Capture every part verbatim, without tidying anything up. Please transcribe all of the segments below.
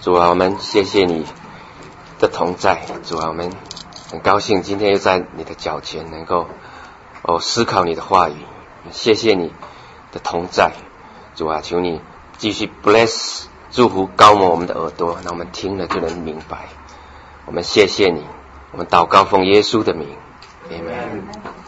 主啊，我们谢谢你的同在。主啊，我们很高兴今天又在你的脚前能够哦思考你的话语。谢谢你的同在。主啊，求你继续 bless 祝福高摩我们的耳朵，让我们听了就能明白。我们谢谢你，我们祷告奉耶稣的名 Amen。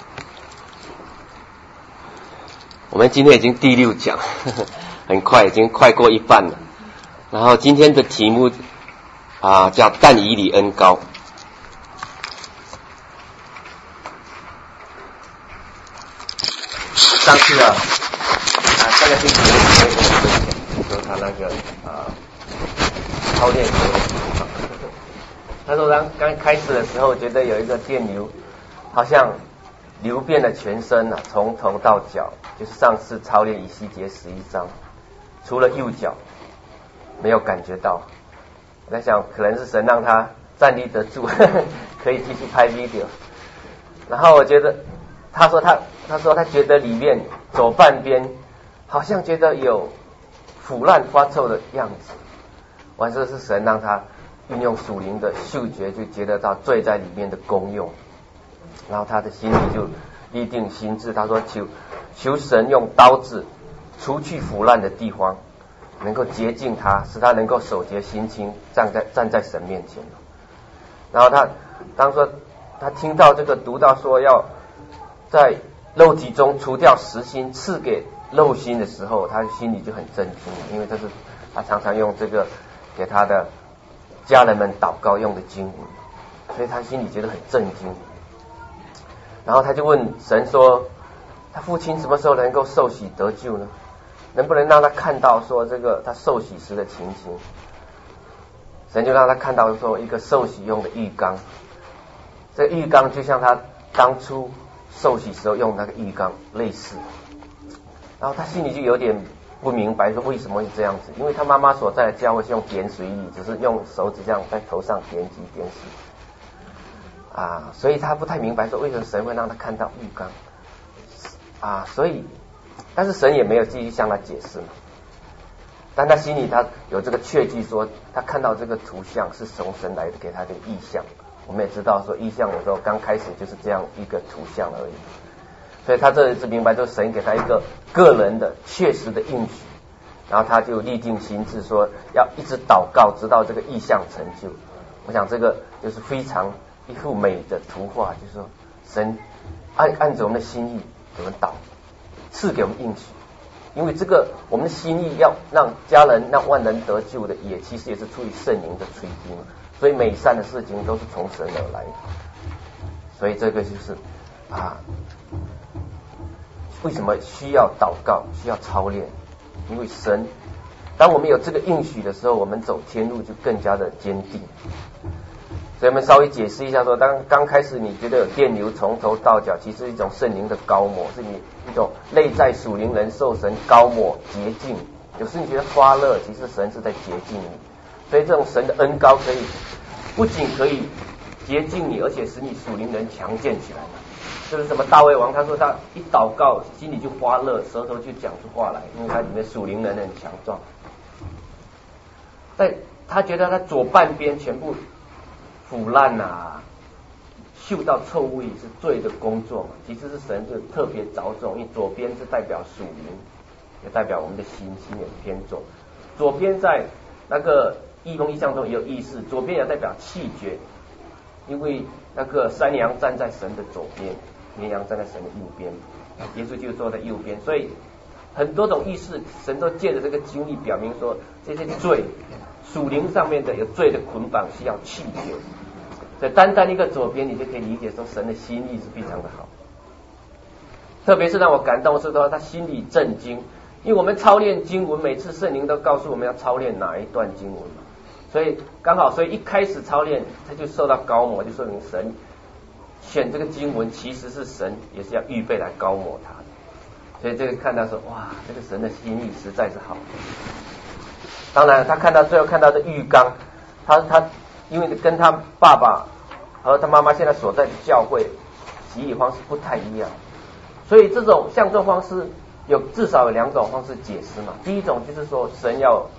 我们今天已经第六讲，呵呵很快已经快过一半了。然后今天的题目啊叫但以理恩膏。上次啊啊上个星期我跟我说他那个啊操练他说刚刚开始的时候觉得有一个电流好像流遍了全身啊，从头到脚，就是上次操练以西结十一章，除了右脚没有感觉到。我在想可能是神让他站立得住，呵呵可以继续拍 video。 然后我觉得他说他他说他觉得里面左半边好像觉得有腐烂发臭的样子，完事是神让他运用属灵的嗅觉就觉得到罪在里面的功用。然后他的心里就立定心志，他说求求神用刀子除去腐烂的地方，能够洁净他，使他能够守洁心清，站在站在神面前。然后他当说他听到这个读到说要在肉体中除掉实心，赐给肉心的时候，他心里就很震惊，因为这是他常常用这个给他的家人们祷告用的经文，所以他心里觉得很震惊。然后他就问神说，他父亲什么时候能够受洗得救呢？能不能让他看到说这个他受洗时的情形？神就让他看到说一个受洗用的浴缸，这个浴缸就像他当初受洗时候用那个浴缸类似。然后他心里就有点不明白说为什么会这样子，因为他妈妈所在的教会是用点水礼，只是用手指这样在头上点几点水啊，所以他不太明白说为什么神会让他看到浴缸啊，所以但是神也没有继续向他解释嘛。但他心里他有这个确据说他看到这个图像是从神来的给他的意象。我们也知道说意象的时候刚开始就是这样一个图像而已，所以他这次明白就是神给他一个个人的确实的应许。然后他就立定心志说要一直祷告直到这个意象成就。我想这个就是非常一幅美的图画，就是说神按按着我们的心意给我们祷，赐给我们应许。因为这个我们的心意要让家人让万人得救的，也其实也是出于圣灵的催逼嘛。所以美善的事情都是从神而来的。所以这个就是啊，为什么需要祷告，需要操练？因为神当我们有这个应许的时候，我们走天路就更加的坚定。所以我们稍微解释一下说，当刚开始你觉得有电流从头到脚，其实是一种圣灵的膏抹，是你一种内在属灵人受神膏抹洁净。有时你觉得发热，其实神是在洁净你。所以这种神的恩膏可以不仅可以洁净你，而且使你属灵人强健起来。就是什么大卫王他说他一祷告心里就发热，舌头就讲出话来，因为他里面属灵人很强壮。在他觉得他左半边全部腐烂啊，嗅到臭味是罪的工作嘛，其实是神就特别着重，因为左边是代表属灵，也代表我们的心，心也偏重。左边在那个异梦异象中也有意思，左边也代表气绝，因为那个山羊站在神的左边，绵羊站在神的右边，耶稣就坐在右边，所以很多种意思，神都借着这个经历表明说，这些罪属灵上面的有罪的捆绑需要气绝。所以单单一个左边，你就可以理解说神的心意是非常的好。特别是让我感动是说他心里震惊，因为我们操练经文，每次圣灵都告诉我们要操练哪一段经文嘛，所以刚好，所以一开始操练他就受到膏抹，就说明神选这个经文其实是神也是要预备来膏抹他的。所以这个看到说哇，这个神的心意实在是好。当然他看到最后看到的浴缸，他他因为跟他爸爸和他妈妈现在所在的教会洗礼方式不太一样，所以这种像这种方式有至少有两种方式解释嘛。第一种就是说神要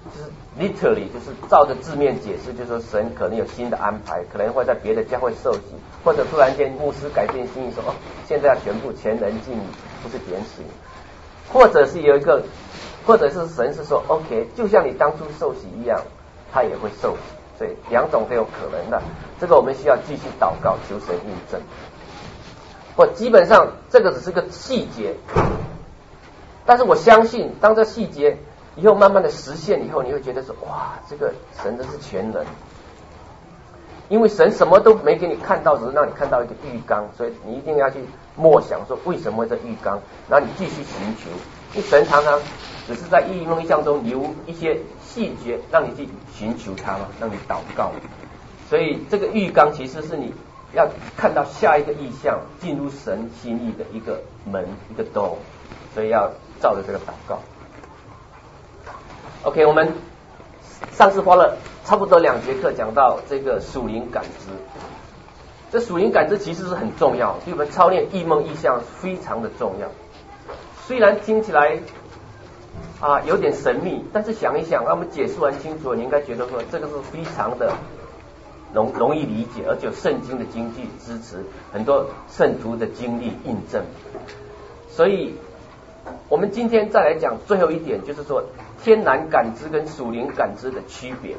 就是 literally 就是照着字面解释，就是说神可能有新的安排，可能会在别的教会受洗，或者突然间牧师改变心意说，哦，现在要全部全人敬礼，不是点死你，或者是有一个，或者是神是说 OK， 就像你当初受洗一样，他也会受洗，所以两种都有可能的。这个我们需要继续祷告，求神印证。或基本上这个只是个细节，但是我相信，当这细节以后慢慢的实现以后，你会觉得说，哇，这个神真是全能，因为神什么都没给你看到，只是让你看到一个浴缸，所以你一定要去默想说为什么会在浴缸，然后你继续寻求，因为神常常只是在异梦异象中留一些细节让你去寻求他嘛，让你祷告，所以这个浴缸其实是你要看到下一个意象，进入神心意的一个门，一个 door， 所以要照着这个祷告。OK， 我们上次花了差不多两节课讲到这个属灵感知，这属灵感知其实是很重要，对我们操练异梦异象非常的重要。虽然听起来啊有点神秘，但是想一想，让我们解释完清楚，你应该觉得说这个是非常的容容易理解，而且有圣经的经句支持，很多圣徒的经历印证。所以我们今天再来讲最后一点，就是说天然感知跟属灵感知的区别。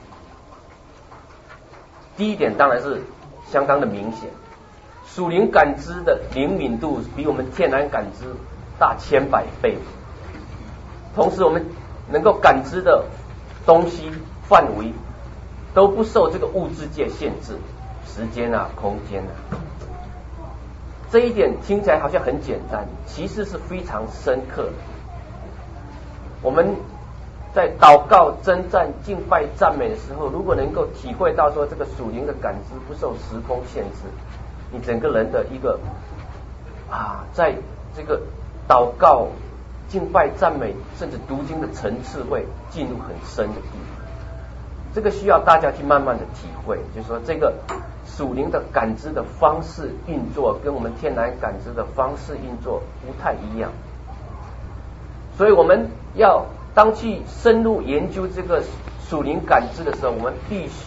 第一点当然是相当的明显，属灵感知的灵敏度比我们天然感知大千百倍，同时我们能够感知的东西范围都不受这个物质界限制，时间啊空间啊，这一点听起来好像很简单，其实是非常深刻的。我们在祷告、征战、敬拜、赞美的时候，如果能够体会到说这个属灵的感知不受时空限制，你整个人的一个啊，在这个祷告、敬拜、赞美甚至读经的层次会进入很深的地方。这个需要大家去慢慢的体会，就是说这个属灵的感知的方式运作跟我们天然感知的方式运作不太一样，所以我们要当去深入研究这个属灵感知的时候，我们必须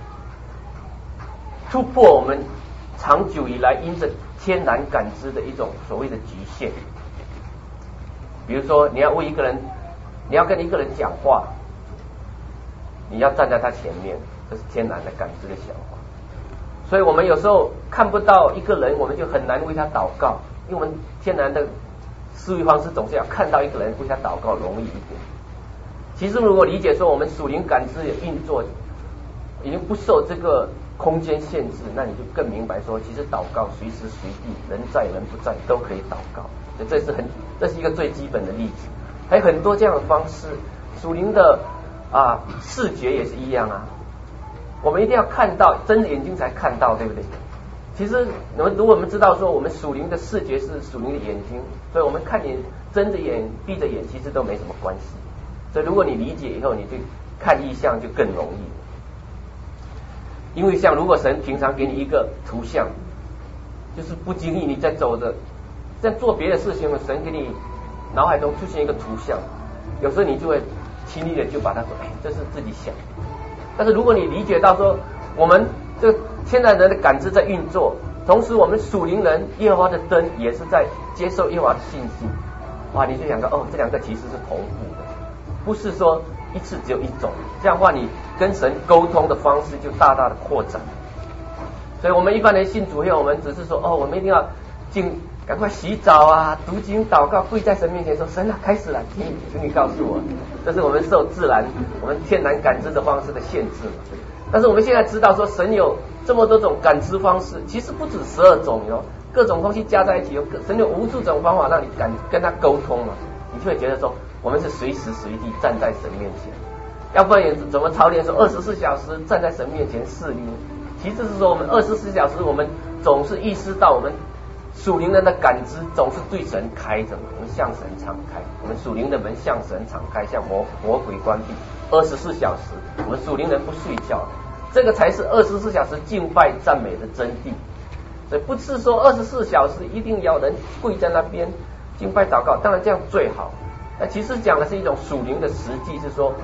突破我们长久以来因着天然感知的一种所谓的局限。比如说你要为一个人，你要跟一个人讲话，你要站在他前面，这是天然的感知的想法。所以我们有时候看不到一个人，我们就很难为他祷告，因为我们天然的思维方式总是要看到一个人为他祷告容易一点。其实如果理解说我们属灵感知的运作已经不受这个空间限制，那你就更明白说，其实祷告随时随地，人在人不在都可以祷告。这是很，这是一个最基本的例子。还有很多这样的方式，属灵的啊视觉也是一样啊。我们一定要看到，睁着眼睛才看到，对不对？其实我们如果我们知道说我们属灵的视觉是属灵的眼睛，所以我们看眼睁着眼闭着眼其实都没什么关系。所以如果你理解以后，你对看意象就更容易。因为像如果神平常给你一个图像，就是不经意你在走着在做别的事情，神给你脑海中出现一个图像，有时候你就会轻易的就把它说，哎，这是自己想。但是如果你理解到说我们这个天然人的感知在运作，同时我们属灵人耶和华的灯也是在接受耶和华的信息，哇，你就想到哦，这两个其实是同步的，不是说一次只有一种，这样的话你跟神沟通的方式就大大的扩展。所以我们一般人信主后，我们只是说哦，我们一定要进赶快洗澡啊，读经祷告，跪在神面前说，神啊，开始了，请你请你告诉我。这是我们受自然我们天然感知的方式的限制嘛。但是我们现在知道说神有这么多种感知方式，其实不止十二种哟，各种东西加在一起，有神有无数种方法让你敢跟他沟通嘛，你就会觉得说我们是随时随地站在神面前。要不然也怎么操练说二十四小时站在神面前侍立？其实是说我们二十四小时我们总是意识到我们属灵人的感知总是对神开着，我们向神敞开，我们属灵的门向神敞开，向魔魔鬼关闭。二十四小时，我们属灵人不睡觉，这个才是二十四小时敬拜赞美的真谛。所以不是说二十四小时一定要人跪在那边敬拜祷告，当然这样最好。那其实讲的是一种属灵的实际，是说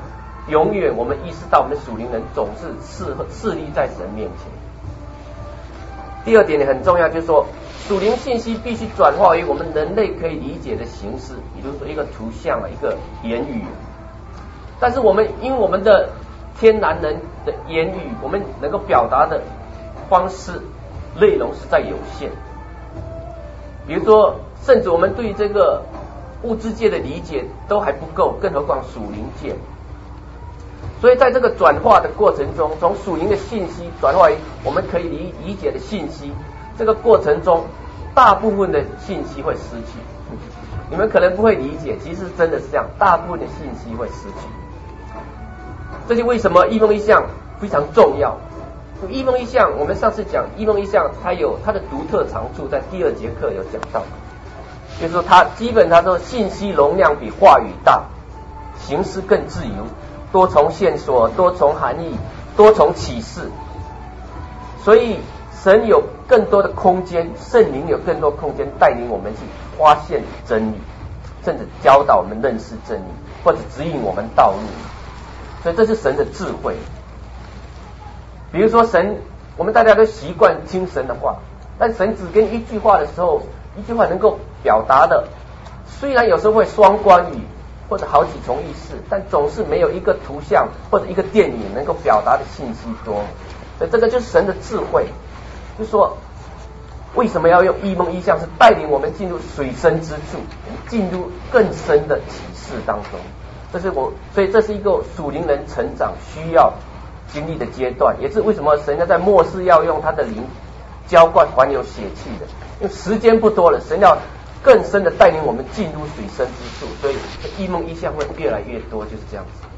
永远我们意识到我们的属灵人总是势势立在神面前。第二点也很重要，就是说属灵信息必须转化为我们人类可以理解的形式，比如说一个图像啊，一个言语。但是我们因为我们的天然人的言语，我们能够表达的方式内容实在有限。比如说，甚至我们对这个物质界的理解都还不够，更何况属灵界。所以在这个转化的过程中，从属灵的信息转化为我们可以理理解的信息，这个过程中大部分的信息会失去。你们可能不会理解，其实真的是这样，大部分的信息会失去。这就为什么异梦异象非常重要。异梦异象，我们上次讲异梦异象，它有它的独特长处，在第二节课有讲到，就是说它基本上说信息容量比话语大，形式更自由，多重线索，多重含义，多重启示。所以神有更多的空间，圣灵有更多空间带领我们去发现真理，甚至教导我们认识真理，或者指引我们道路。所以这是神的智慧。比如说神，我们大家都习惯听神的话，但神只跟一句话的时候，一句话能够表达的，虽然有时候会双关语或者好几重意思，但总是没有一个图像或者一个电影能够表达的信息多。所以这个就是神的智慧，就是说为什么要用异梦异象，是带领我们进入水深之处，进入更深的启示当中。这是我，所以这是一个属灵人成长需要经历的阶段，也是为什么神要在末世要用他的灵浇灌凡有血气的，因为时间不多了，神要更深的带领我们进入水深之处，所以异梦异象会越来越多，就是这样子。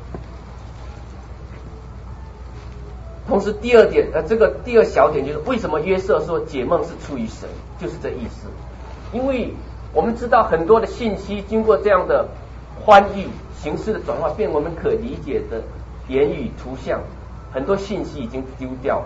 同时第二点，呃，这个第二小点就是为什么约瑟说解梦是出于神，就是这意思。因为我们知道很多的信息经过这样的翻译形式的转化，变我们可理解的言语图像，很多信息已经丢掉了，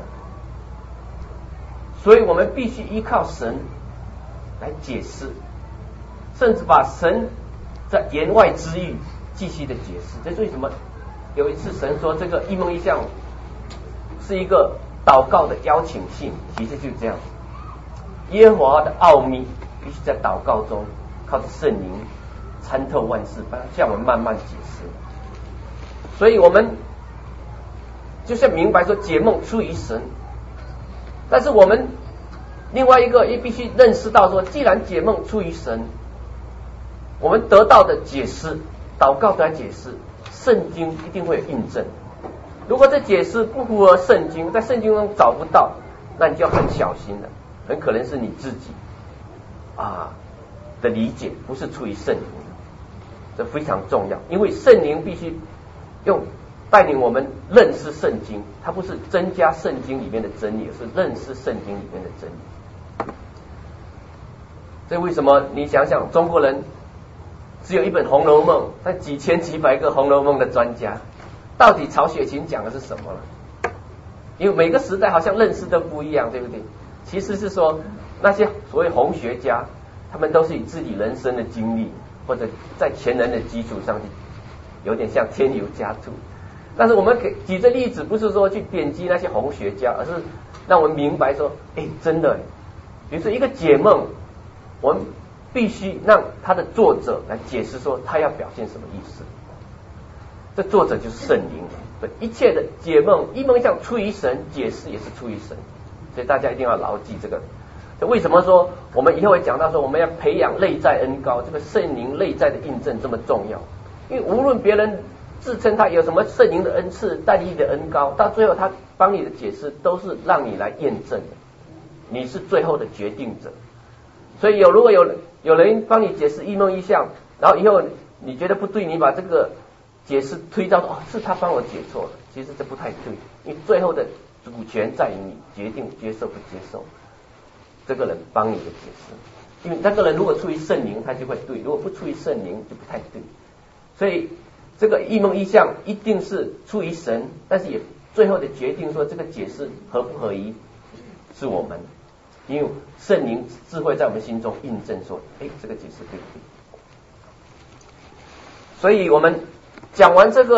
所以我们必须依靠神来解释，甚至把神在言外之意继续的解释。这是为什么有一次神说这个异梦异象是一个祷告的邀请信，其实就是这样。耶和华的奥秘必须在祷告中靠着圣灵参透万事，向我们慢慢解释。所以我们就是明白说解梦出于神，但是我们另外一个也必须认识到说，既然解梦出于神，我们得到的解释，祷告的解释，圣经一定会有印证。如果这解释不符合圣经，在圣经中找不到，那你就要很小心了，很可能是你自己啊的理解不是出于圣灵，这非常重要。因为圣灵必须用带领我们认识圣经，它不是增加圣经里面的真理，而是认识圣经里面的真理。所以为什么你想想，中国人只有一本《红楼梦》，但几千几百个《红楼梦》的专家，到底曹雪芹讲的是什么了？因为每个时代好像认识都不一样，对不对？其实是说那些所谓红学家，他们都是以自己人生的经历，或者在前人的基础上去，有点像添油加醋。但是我们给举这例子，不是说去贬低那些红学家，而是让我们明白说，哎，真的，比如说一个解梦，我们必须让他的作者来解释说他要表现什么意思。这作者就是圣灵，对一切的解梦、异梦像出于神，解释也是出于神，所以大家一定要牢记这个。就为什么说我们以后会讲到说我们要培养内在恩膏，这个圣灵内在的印证这么重要？因为无论别人自称他有什么圣灵的恩赐、带力的恩膏，到最后他帮你的解释都是让你来验证的，你是最后的决定者。所以有如果有有人帮你解释异梦异象，然后以后你觉得不对，你把这个解释推到哦是他帮我解错了，其实这不太对，因为最后的主权在于你决定接受不接受这个人帮你的解释。因为那个人如果出于圣灵，他就会对；如果不出于圣灵，就不太对。所以这个异梦异象一定是出于神，但是也最后的决定说这个解释合不合宜是我们，因为圣灵智慧在我们心中印证说，哎，这个解释对不对？所以我们讲完这个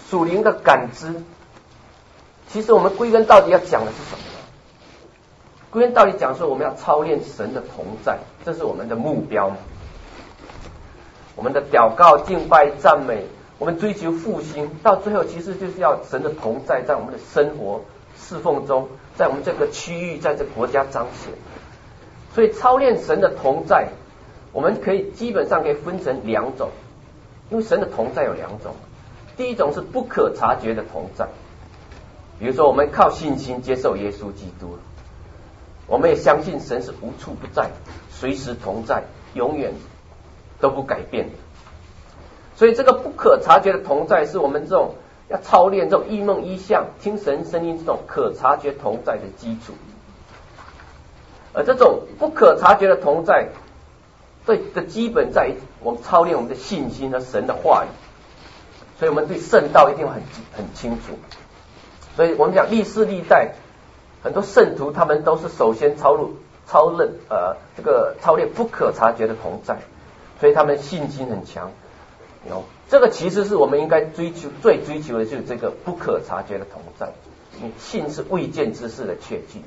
属灵的感知，其实我们归根到底要讲的是什么呢？归根到底讲说我们要操练神的同在，这是我们的目标嘛。我们的祷告、敬拜、赞美，我们追求复兴，到最后其实就是要神的同在在我们的生活侍奉中，在我们这个区域，在这个国家彰显。所以操练神的同在，我们可以基本上可以分成两种，因为神的同在有两种。第一种是不可察觉的同在，比如说我们靠信心接受耶稣基督，我们也相信神是无处不在，随时同在，永远都不改变的。所以这个不可察觉的同在是我们这种要操练这种异梦异象、听神声音这种可察觉同在的基础。而这种不可察觉的同在，对的基本在于我们操练我们的信心和神的话语。所以我们对圣道一定很很清楚。所以我们讲历世历代很多圣徒，他们都是首先操入操练呃这个操练不可察觉的同在，所以他们信心很强。有这个其实是我们应该追求最追求的就是这个不可察觉的同在。你信是未见之事的确据。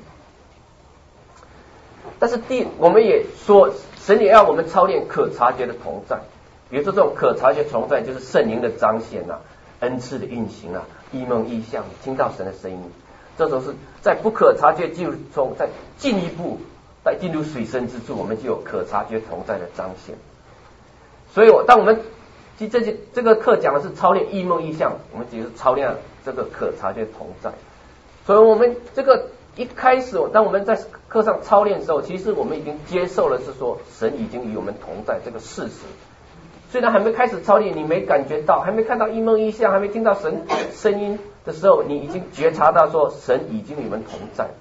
但是第我们也说，神也要我们操练可察觉的同在。比如说这种可察觉同在，就是圣灵的彰显啊，恩赐的运行啊，异梦异象，听到神的声音，这种是在不可察觉基础中，再进一步再进入水深之处，我们就有可察觉同在的彰显。所以我当我们其实这些这个课讲的是操练异梦异象，我们只是操练这个可察觉同在。所以我们这个一开始，当我们在课上操练的时候，其实我们已经接受了是说神已经与我们同在这个事实。虽然还没开始操练，你没感觉到，还没看到异梦异象，还没听到神声音的时候，你已经觉察到说神已经与我们同在。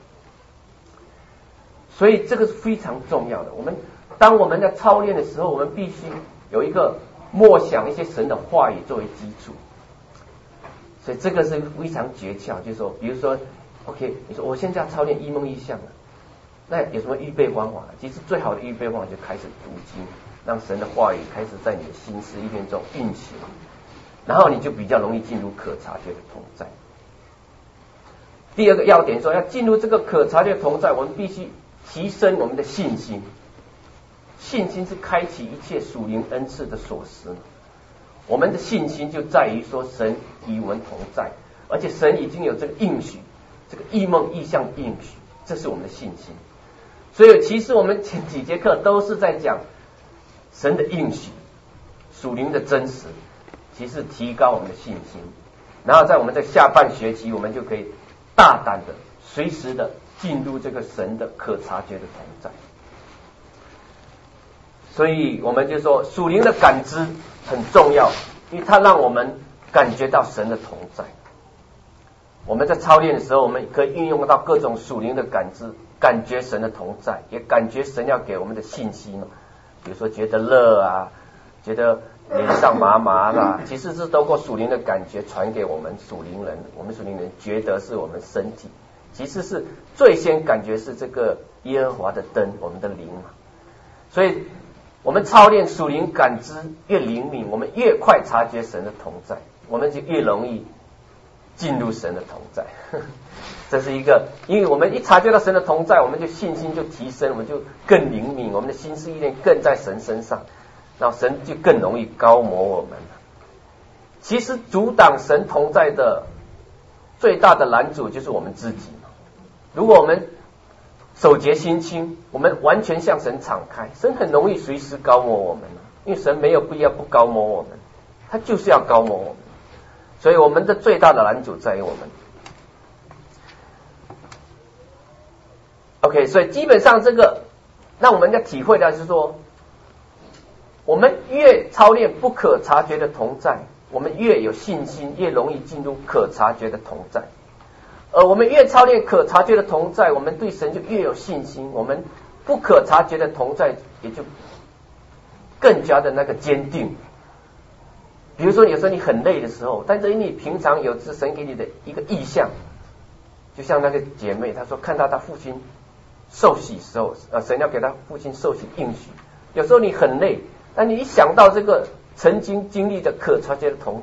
所以这个是非常重要的。我们当我们在操练的时候，我们必须有一个默想一些神的话语作为基础。所以这个是非常诀窍，就是说，比如说 OK， 你说我现在要操练异梦异象了，那有什么预备方法？其实最好的预备方法就开始读经，让神的话语开始在你的心思意念中运行，然后你就比较容易进入可察觉的同在。第二个要点说，要进入这个可察觉同在，我们必须提升我们的信心。信心是开启一切属灵恩赐的锁匙。我们的信心就在于说神与我们同在，而且神已经有这个应许，这个异梦异象应许，这是我们的信心。所以其实我们前几节课都是在讲神的应许，属灵的真实，其实提高我们的信心。然后在我们在下半学期，我们就可以大胆的随时的进入这个神的可察觉的同在。所以我们就说属灵的感知很重要，因为它让我们感觉到神的同在。我们在操练的时候，我们可以运用到各种属灵的感知，感觉神的同在，也感觉神要给我们的信息嘛。比如说觉得热啊，觉得脸上麻麻啦，其实是透过属灵的感觉传给我们属灵人，我们属灵人觉得是我们身体，其实是最先感觉是这个耶和华的灯，我们的灵嘛。所以我们操练属灵感知越灵敏，我们越快察觉神的同在，我们就越容易进入神的同在。这是一个，因为我们一察觉到神的同在，我们就信心就提升，我们就更灵敏，我们的心思意念更在神身上，然后神就更容易高摩我们。其实阻挡神同在的最大的拦阻就是我们自己。如果我们守节心清，我们完全向神敞开，神很容易随时高摩我们，因为神没有必要不高摩我们，他就是要高摩我们。所以我们的最大的拦阻在于我们。OK， 所以基本上这个让我们要体会到是说，我们越操练不可察觉的同在，我们越有信心，越容易进入可察觉的同在。而我们越操练可察觉的同在，我们对神就越有信心，我们不可察觉的同在也就更加的那个坚定。比如说有时候你很累的时候，但是你平常有是神给你的一个意象，就像那个姐妹她说看到她父亲受洗时候，呃，神要给她父亲受洗应许。有时候你很累，但你一想到这个曾经经历的可察觉的同在，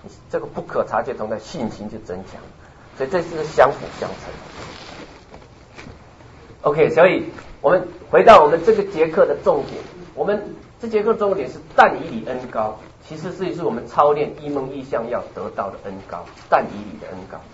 这个不可察觉同在，信心就增强。所以这是相辅相成。OK， 所以我们回到我们这个节课的重点，我们这节课重点是但以理恩膏，其实这也是我们操练异梦异象要得到的恩膏，但以理的恩膏。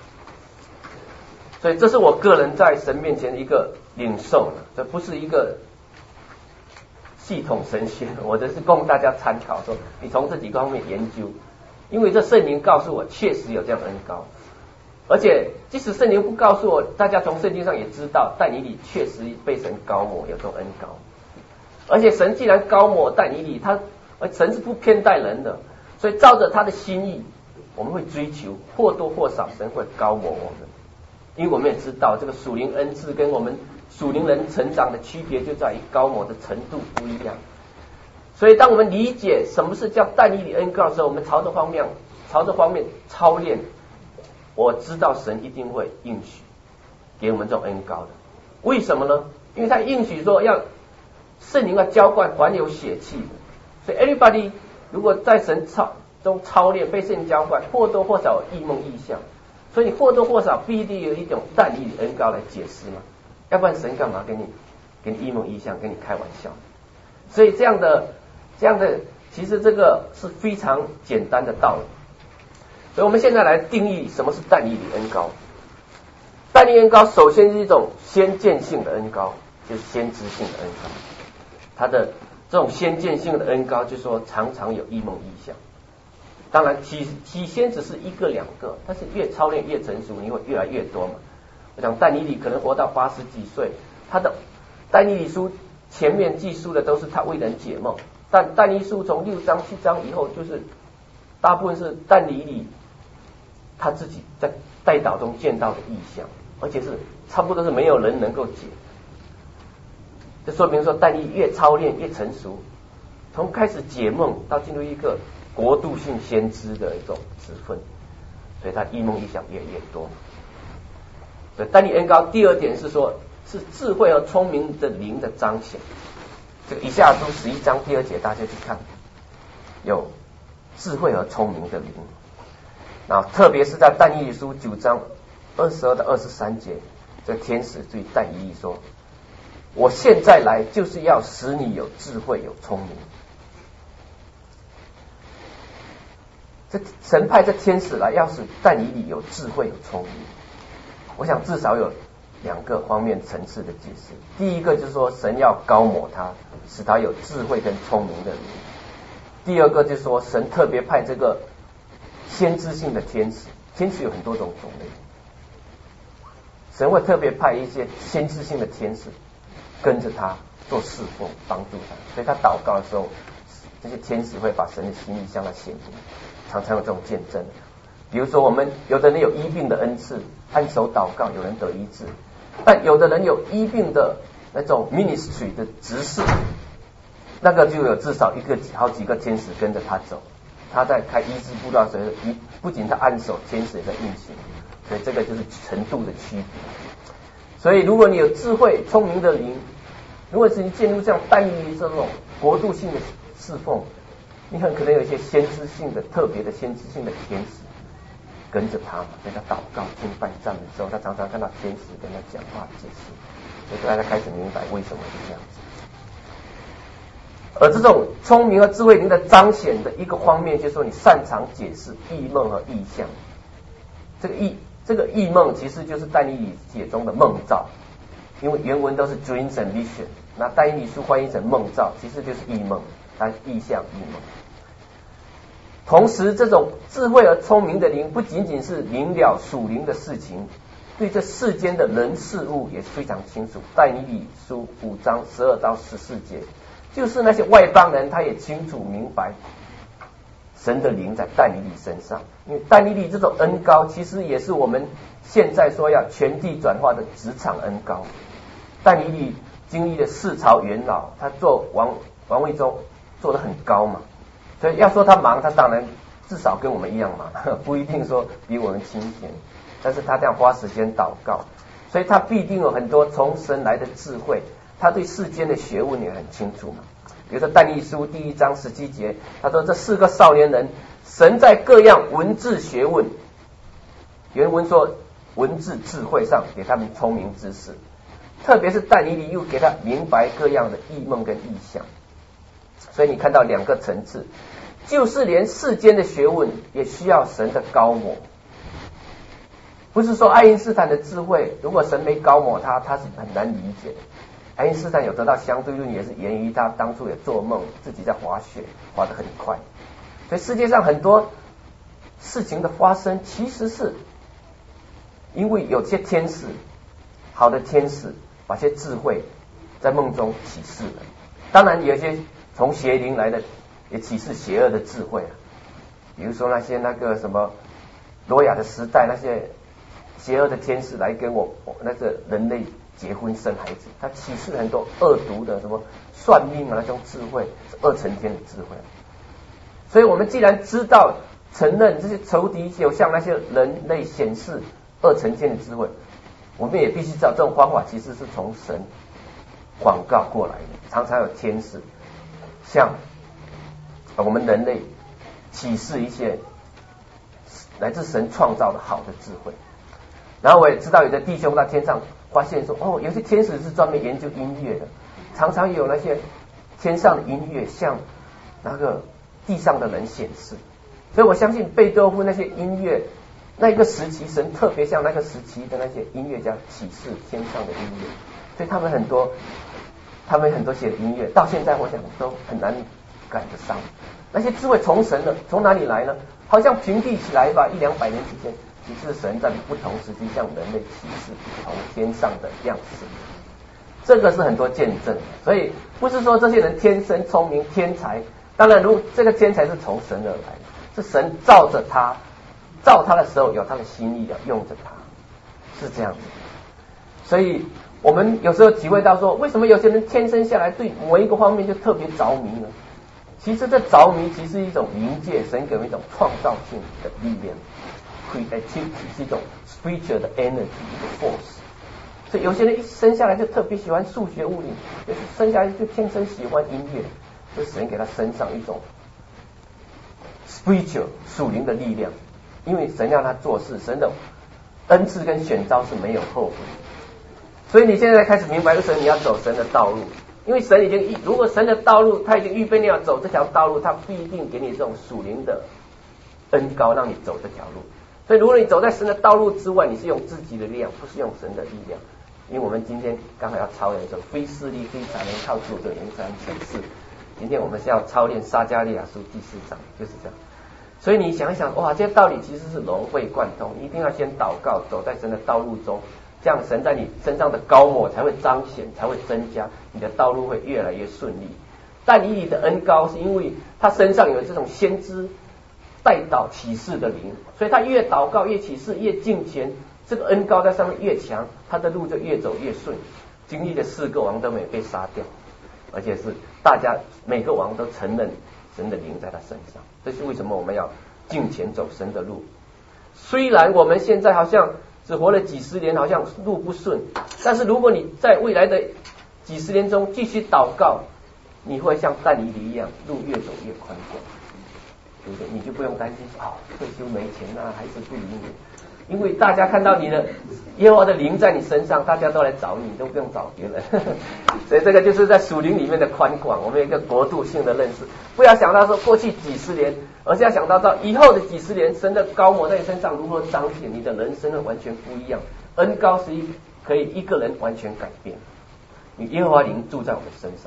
所以这是我个人在神面前的一个领受，这不是一个系统神学，我这是供大家参考，说你从这几个方面研究，因为这圣灵告诉我确实有这样的恩膏，而且即使圣灵不告诉我，大家从圣经上也知道但以理确实被神膏抹，有这种恩膏。而且神既然膏抹但以理，他神是不偏待人的，所以照着他的心意，我们会追求，或多或少神会膏抹我们。因为我们也知道这个属灵恩赐跟我们属灵人成长的区别就在于膏抹的程度不一样。所以当我们理解什么是叫但以理恩膏的时候，我们朝这方面朝这方面操练，我知道神一定会应许给我们这种恩膏的。为什么呢？因为他应许说要圣灵要浇灌凡有血气的，所以 everybody 如果在神操中操练被圣灵浇灌，或多或少有异梦异象，所以你或多或少必定有一种但以理恩膏来解释嘛，要不然神干嘛给你给你异梦异象，跟你开玩笑？所以这样的这样的其实这个是非常简单的道理。所以我们现在来定义什么是但以理恩膏。但以理恩膏首先是一种先见性的恩膏，就是先知性的恩膏。它的这种先见性的恩膏，就是说常常有异梦异象。当然起起先只是一个两个，但是越操练越成熟，你会越来越多嘛。我想但以理可能活到八十几岁，他的但以理书前面记述的都是他为人解梦，但但以理书从六章七章以后，就是大部分是但以理他自己在代祷中见到的异象，而且是差不多是没有人能够解。这说明说但以理越操练越成熟，从开始解梦到进入一个国度性先知的一种职分，所以他异梦异象越来越多。所以但以理恩膏第二点是说，是智慧和聪明的灵的彰显。这个以下书十一章第二节大家去看，有智慧和聪明的灵。然后特别是在但以理书九章二十二到二十三节，这天使对但以理说：“我现在来就是要使你有智慧有聪明。”这神派这天使来，要使但以理有智慧有聪明。我想至少有两个方面层次的解释。第一个就是说，神要膏抹他，使他有智慧跟聪明的灵。第二个就是说，神特别派这个先知性的天使，天使有很多种种类，神会特别派一些先知性的天使跟着他做侍奉，帮助他。所以他祷告的时候，这些天使会把神的心意向他显明，常常有这种见证。比如说我们有的人有医病的恩赐，按手祷告有人得医治，但有的人有医病的那种 ministry 的执事，那个就有至少一个好几个天使跟着他走，他在开医治布道时，不仅他按手，天使也在运行，所以这个就是程度的区别。所以如果你有智慧聪明的灵，如果是你进入这样但以理这种国度性的侍奉，你很可能有一些先知性的特别的先知性的天使跟着他嘛，跟他祷告敬拜赞美的时候，他常常看到天使跟他讲话解释，所以大家开始明白为什么是这样子。而这种聪明和智慧灵的彰显的一个方面，就是说你擅长解释异梦和异象。这个异这个异梦其实就是但以理解中的梦兆，因为原文都是 dreams and vision， 那但以理书翻译成梦兆，其实就是异梦，它是异象异梦。同时这种智慧而聪明的灵不仅仅是明了属灵的事情，对这世间的人事物也非常清楚。但以理书五章十二到十四节，就是那些外邦人他也清楚明白神的灵在但以理身上。因为但以理这种恩膏其实也是我们现在说要全地转化的职场恩膏。但以理经历了四朝元老，他做王王位中做得很高嘛，所以要说他忙，他当然至少跟我们一样忙，不一定说比我们清闲，但是他这样花时间祷告，所以他必定有很多从神来的智慧，他对世间的学问也很清楚嘛。比如说但以理书第一章十七节，他说这四个少年人神在各样文字学问，原文说文字智慧上给他们聪明知识，特别是但以理又给他明白各样的异梦跟异象。所以你看到两个层次，就是连世间的学问也需要神的高模。不是说爱因斯坦的智慧，如果神没高模他，他是很难理解的。爱因斯坦有得到相对论，也是源于他当初也做梦，自己在滑雪，滑得很快。所以世界上很多事情的发生，其实是因为有些天使，好的天使把些智慧在梦中启示了。当然有些从邪灵来的也启示邪恶的智慧啊，比如说那些那个什么挪亚的时代，那些邪恶的天使来跟我那个人类结婚生孩子，他启示很多恶毒的什么算命啊，那种智慧是二层天的智慧。所以我们既然知道承认这些仇敌有向那些人类显示二层天的智慧，我们也必须知道这种方法其实是从神广告过来的。常常有天使向我们人类启示一些来自神创造的好的智慧。然后我也知道有的弟兄在天上发现说，哦，有些天使是专门研究音乐的，常常有那些天上的音乐向那个地上的人显示。所以我相信贝多芬那些音乐，那一个时期神特别向那个时期的那些音乐家启示天上的音乐，所以他们很多他们很多写的音乐到现在我想都很难赶得上。那些智慧从神的从哪里来呢？好像平地起来吧，一两百年之间，其实神在不同时期向人类启示从天上的样式，这个是很多见证的。所以不是说这些人天生聪明天才，当然如这个天才是从神而来的，是神照着他造他的时候有他的心意的，用着他，是这样子。所以我们有时候体会到说，为什么有些人天生下来对某一个方面就特别着迷呢？其实这着迷其实是一种灵界神给我们一种创造性的力量 ，creativity 是一种 spiritual 的 energy 一个 force。所以有些人一生下来就特别喜欢数学物理，就是生下来就天生喜欢音乐，就神给他身上一种 spiritual 属灵的力量。因为神让他做事，神的恩赐跟选召是没有后悔。所以你现在开始明白为什么你要走神的道路，因为神已经如果神的道路他已经预备你要走这条道路，他必定给你这种属灵的恩膏让你走这条路。所以如果你走在神的道路之外，你是用自己的力量，不是用神的力量。因为我们今天刚好要操练说非势力非才能靠主的人才成事，今天我们是要操练撒迦利亚书第四章，就是这样。所以你想一想，哇，这些道理其实是融会贯通，你一定要先祷告，走在神的道路中，这样神在你身上的高模才会彰显，才会增加，你的道路会越来越顺利。但以理的恩膏是因为他身上有这种先知带导启示的灵，所以他越祷告越启示越敬虔，这个恩膏在上面越强，他的路就越走越顺。经历的四个王都没有被杀掉，而且是大家每个王都承认神的灵在他身上。这是为什么我们要敬虔走神的路。虽然我们现在好像只活了几十年，好像路不顺，但是如果你在未来的几十年中继续祷告，你会像但以理一样，路越走越宽广，对不对？你就不用担心啊、哦，退休没钱啊，孩子不理你，因为大家看到你的耶和华的灵在你身上，大家都来找你，都不用找别人。所以这个就是在属灵里面的宽广，我们有一个国度性的认识。不要想到说过去几十年，而是要想到到以后的几十年，神的高模在你身上如何彰显，你的人生会完全不一样。恩高是一可以一个人完全改变，你耶和华灵住在我们身上。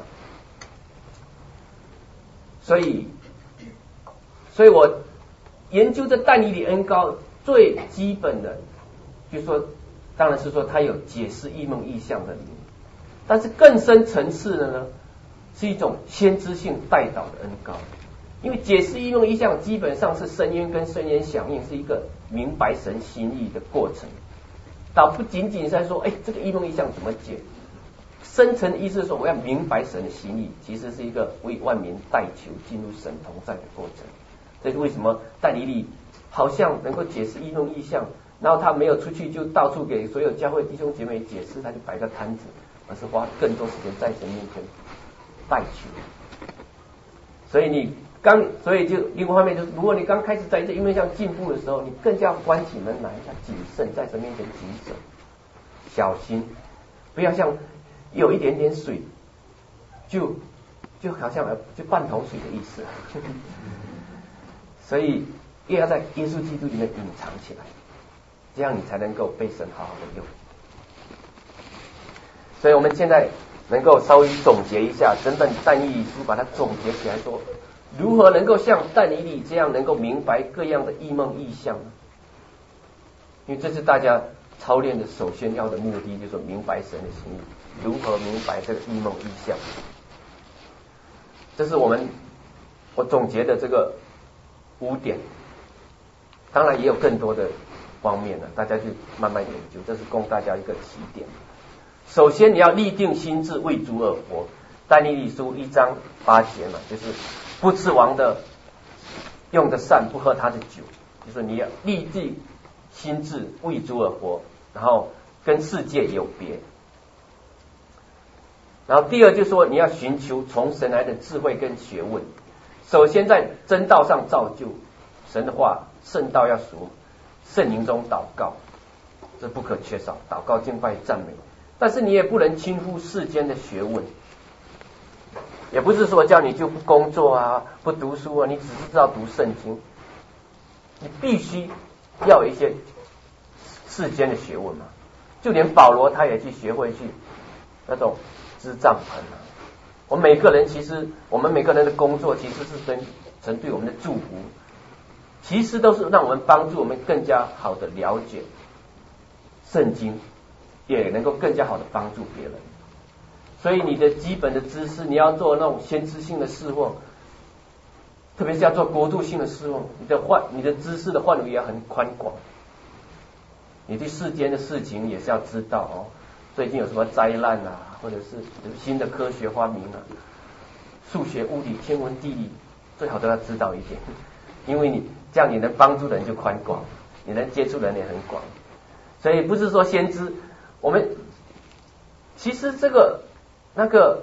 所以，所以我研究这但以理恩膏最基本的，就是说，当然是说他有解释异梦异象的灵，但是更深层次的呢，是一种先知性带导的恩膏。因为解释异梦异象基本上是声音跟声音响应，是一个明白神心意的过程，倒不仅仅是在说，哎，这个异梦异象怎么解？深层的意思是说，我要明白神的心意，其实是一个为万民代求进入神同在的过程。这是为什么但以理好像能够解释异梦异象，然后他没有出去就到处给所有教会弟兄姐妹解释，他就摆个摊子，而是花更多时间在神面前代求。所以你刚所以就另外一方面就是，如果你刚开始在这一面向进步的时候，你更加关起门来，要谨慎，在神面前谨慎，小心，不要像有一点点水，就就好像就半桶水的意思。所以也要在耶稣基督里面隐藏起来，这样你才能够被神好好的用。所以我们现在能够稍微总结一下整本但以理书，把它总结起来说，如何能够像但以理这样能够明白各样的异梦异象呢？因为这是大家操练的首先要的目的，就是明白神的心意。如何明白这个异梦异象？这是我们我总结的这个五点，当然也有更多的方面了，大家就慢慢研究，这是供大家一个起点。首先你要立定心志，为主而活。但以理书一章八节嘛，就是不吃王的用的膳，不喝他的酒，就是你要立定心志，为主而活，然后跟世界有别。然后第二就是说，你要寻求从神来的智慧跟学问。首先在真道上造就，神的话圣道要属圣灵中祷告，这不可缺少，祷告敬拜赞美。但是你也不能轻忽世间的学问，也不是说叫你就不工作啊，不读书啊，你只是知道读圣经，你必须要有一些世间的学问嘛。就连保罗他也去学会去那种织帐篷啊。我们每个人其实，我们每个人的工作其实是神神对我们的祝福，其实都是让我们帮助我们更加好的了解圣经，也能够更加好的帮助别人。所以你的基本的知识，你要做那种先知性的侍奉，特别是要做国度性的侍奉，你的范你的知识的范围也很宽广，你对世间的事情也是要知道哦。最近有什么灾难啊，或者是有新的科学发明啊，数学、物理、天文、地理，最好都要知道一点，因为你这样你能帮助的人就宽广，你能接触的人也很广。所以不是说先知，我们其实这个那个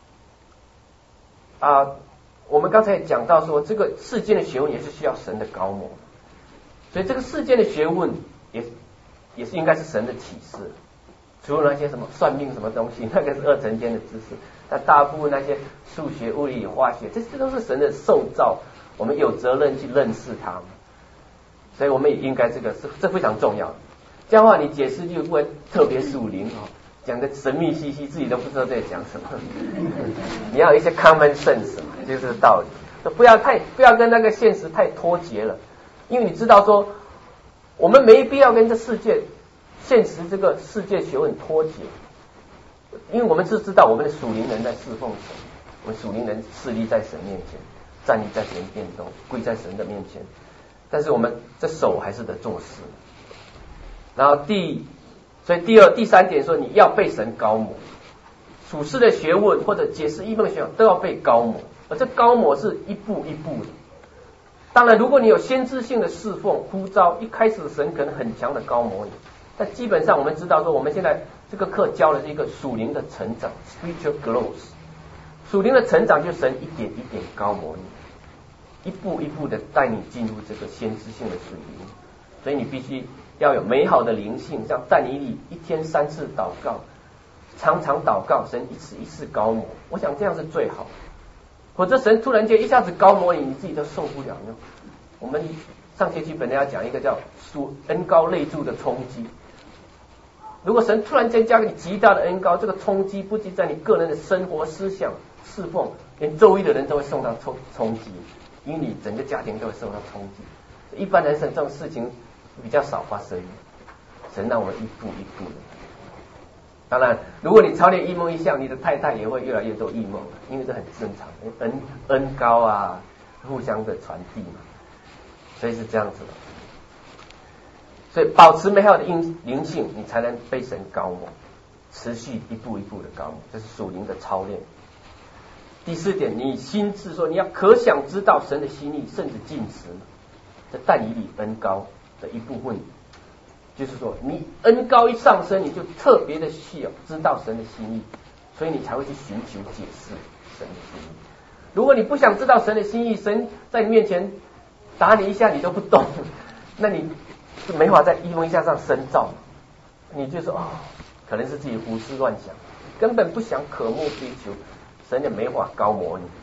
啊，我们刚才讲到说，这个世间的学问也是需要神的高模，所以这个世间的学问也也是应该是神的启示。除了那些什么算命什么东西，那个是二层间的知识，但大部分那些数学、物理、化学，这些都是神的受造，我们有责任去认识它，所以我们也应该这个是这非常重要。这样的话，你解释就不会特别属灵哦，讲的神秘兮兮，自己都不知道在讲什么。你要有一些 common sense 嘛，就是道理，不要太不要跟那个现实太脱节了，因为你知道说，我们没必要跟这世界。现实这个世界学问脱节，因为我们是知道我们的属灵人在侍奉神，我们属灵人侍立在神面前，站立在神殿中，跪在神的面前，但是我们这手还是得做事。然后第，所以第二、第三点说，你要被神高摩，属世的学问或者解释异梦的学问都要被高摩，而这高摩是一步一步的。当然，如果你有先知性的侍奉呼召，一开始神可能很强的高摩你。但基本上我们知道说，我们现在这个课教的是一个属灵的成长 spiritual growth， 属灵的成长就是神一点一点高摩你，一步一步的带你进入这个先知性的属灵，所以你必须要有美好的灵性，像但以理一天三次祷告，常常祷告，神一次一次高摩，我想这样是最好，否则神突然间一下子高摩你，你自己都受不了呢。我们上学期本来要讲一个叫属恩高内住的冲击，如果神突然间加给你极大的恩高，这个冲击不仅在你个人的生活、思想、侍奉，连周围的人都会受到冲冲击，因为你整个家庭都会受到冲击。一般人生这种事情比较少发生，神让我们一步一步的。当然，如果你操练异梦异象，你的太太也会越来越多异梦，因为这很正常，恩恩高啊，互相的传递嘛，所以是这样子的。所以保持美好的灵性，你才能被神高摩，持续一步一步的高摩，这是属灵的操练。第四点，你心智说你要可想知道神的心意，甚至禁食，这但以理恩高的一部分，就是说你恩高一上升，你就特别的需要知道神的心意，所以你才会去寻求解释神的心意。 如果你不想知道神的心意，神在你面前打你一下你都不动，那你就没法在异梦异象上深造。你就说哦，可能是自己胡思乱想，根本不想渴慕追求，神也没法高摩你。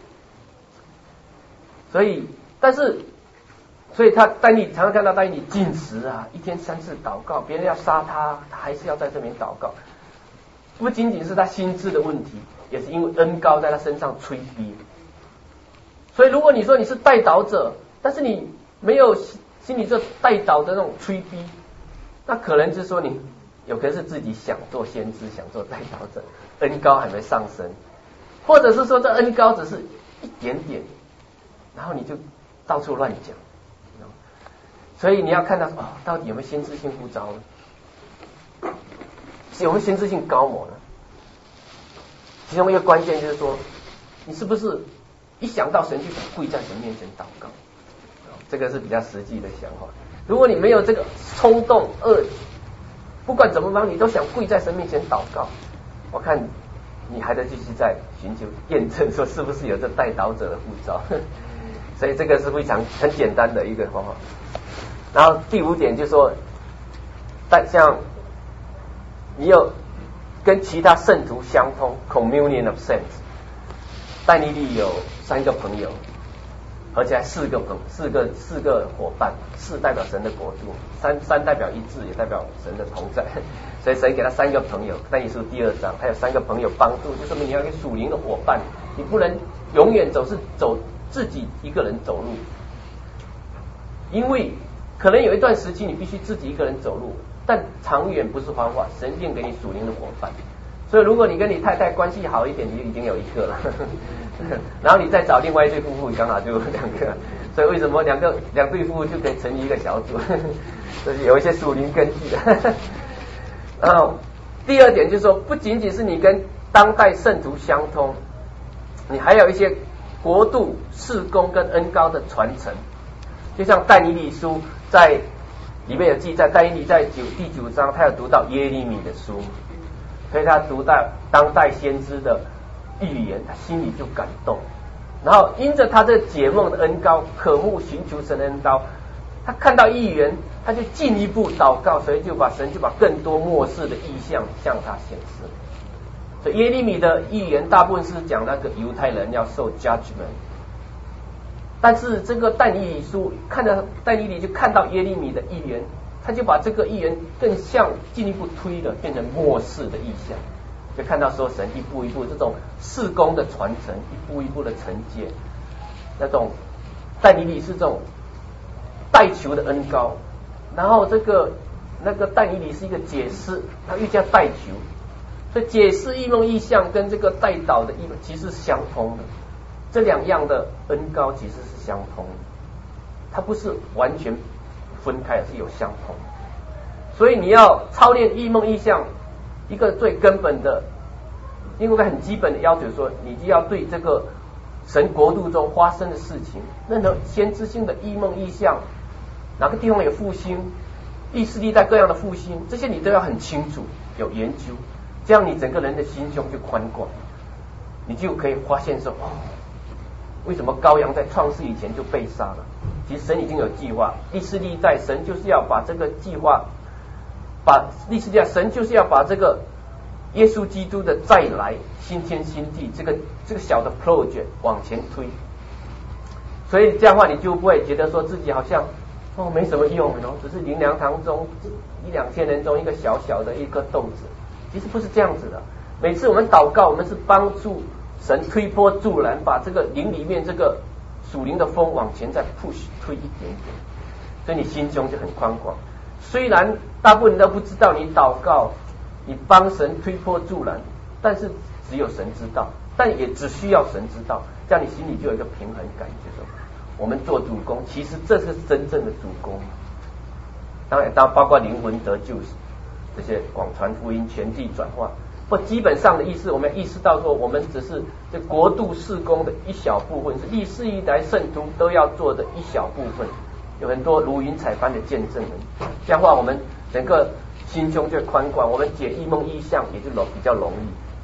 所以，但是，所以他带你常常看到带你禁食啊，一天三次祷告，别人要杀他，他还是要在这边祷告。不仅仅是他心智的问题，也是因为恩膏在他身上催逼。所以，如果你说你是代祷者，但是你没有心里这代祷的那种催逼，那可能就是说你有可能是自己想做先知，想做代祷者，恩膏还没上升，或者是说这恩膏只是一点点，然后你就到处乱讲。所以你要看到哦，到底有没有先知性呼召呢？有没有先知性高摩呢？其中一个关键就是说，你是不是一想到神就想跪在神面前祷告？这个是比较实际的想法。如果你没有这个冲动恶，不管怎么帮你都想跪在神面前祷告，我看你还得继续在寻求验证，说是不是有这代祷者的呼召。所以这个是非常很简单的一个方法。然后第五点就是说，但像你有跟其他圣徒相通 communion of saints， 但尼里有三个朋友，而且还四个朋四个四个伙伴，四代表神的国度，三三代表一致，也代表神的同在。所以神给他三个朋友，但以书第二章，他有三个朋友帮助，就说明你要有属灵的伙伴，你不能永远总是走自己一个人走路，因为可能有一段时期你必须自己一个人走路，但长远不是方法，神一定给你属灵的伙伴。所以如果你跟你太太关系好一点，你就已经有一个了，然后你再找另外一对夫妇，刚好就有两个。所以为什么两个两对夫妇就可以成立一个小组？这是有一些属灵根据的。然后第二点就是说，不仅仅是你跟当代圣徒相通，你还有一些国度事工跟恩膏的传承。就像但尼里书在里面有记载，但尼里在九第九章他有读到耶利米的书，所以他读到当代先知的预言，他心里就感动，然后因着他这解梦的恩膏，渴慕寻求神的恩膏，他看到预言，他就进一步祷告，所以就把神就把更多末世的意象向他显示。所以耶利米的预言大部分是讲那个犹太人要受 judgment， 但是这个但尼里书看到但尼里就看到耶利米的预言，他就把这个预言更向进一步推了，变成末世的意象，就看到说神一步一步这种事工的传承，一步一步的承接，那种但尼里是这种代求的恩膏，然后这个那个但尼里是一个解释，他又叫代求，所以解释异梦异象跟这个代祷的异梦其实是相通的，这两样的恩膏其实是相通的，它不是完全分开，是有相通。所以你要操练异梦异象，一个最根本的，另外一个很基本的要求说，你就要对这个神国度中发生的事情，任何先知性的异梦异象，哪个地方有复兴，历史历代各样的复兴，这些你都要很清楚，有研究，这样你整个人的心胸就宽广，你就可以发现说，哦，为什么羔羊在创世以前就被杀了？其实神已经有计划，历史历代神就是要把这个计划，把历史历代神就是要把这个耶稣基督的再来，新天新地这个这个小的 project 往前推，所以这样的话你就不会觉得说自己好像哦没什么用哦，只是灵粮堂中一两千人中一个小小的一颗豆子，其实不是这样子的。每次我们祷告，我们是帮助神推波助澜，把这个灵里面这个属灵的风往前再 push 推一点点，所以你心胸就很宽广。虽然大部分人都不知道你祷告，你帮神推波助澜，但是只有神知道，但也只需要神知道，这样你心里就有一个平衡感，就是说我们做主工，其实这是真正的主工。当然，当然包括灵魂得救，这些广传福音、全地转化。不，基本上的意思，我们要意识到说，我们只是这国度事工的一小部分，是历世以来圣徒都要做的一小部分。有很多如云彩般的见证人，这样的话，我们整个心胸就宽广，我们解异梦异象也就容比较容易。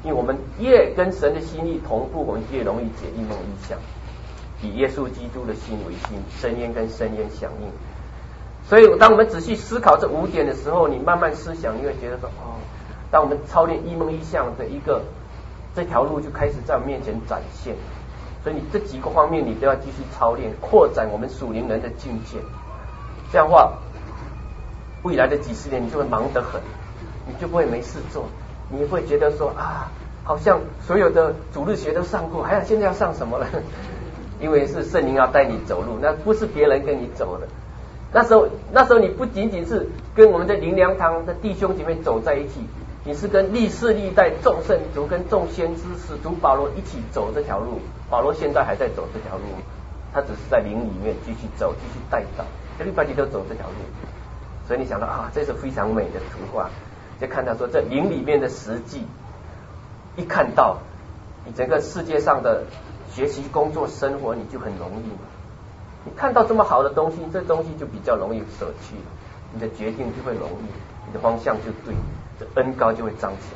因为我们越跟神的心意同步，我们越容易解异梦异象，以耶稣基督的心为心，深渊跟深渊响应。所以当我们仔细思考这五点的时候，你慢慢思想，你会觉得说，哦，当我们操练异梦异象的一个这条路就开始在我们面前展现。所以你这几个方面你都要继续操练，扩展我们属灵人的境界。这样的话，未来的几十年你就会忙得很，你就不会没事做，你会觉得说啊，好像所有的主日学都上过，还要现在要上什么了？因为是圣灵要带你走路，那不是别人跟你走的。那时候，那时候你不仅仅是跟我们的灵粮堂的弟兄姐妹走在一起，你是跟历世历代众圣徒、跟众先知、使徒保罗一起走这条路。保罗现在还在走这条路，他只是在灵里面继续走，继续带导，每个都走这条路。所以你想到啊，这是非常美的图画，就看到说这灵里面的实际，一看到你整个世界上的学习、工作、生活，你就很容易。你看到这么好的东西，这东西就比较容易舍弃，你的决定就会容易，你的方向就对，这恩膏就会彰显。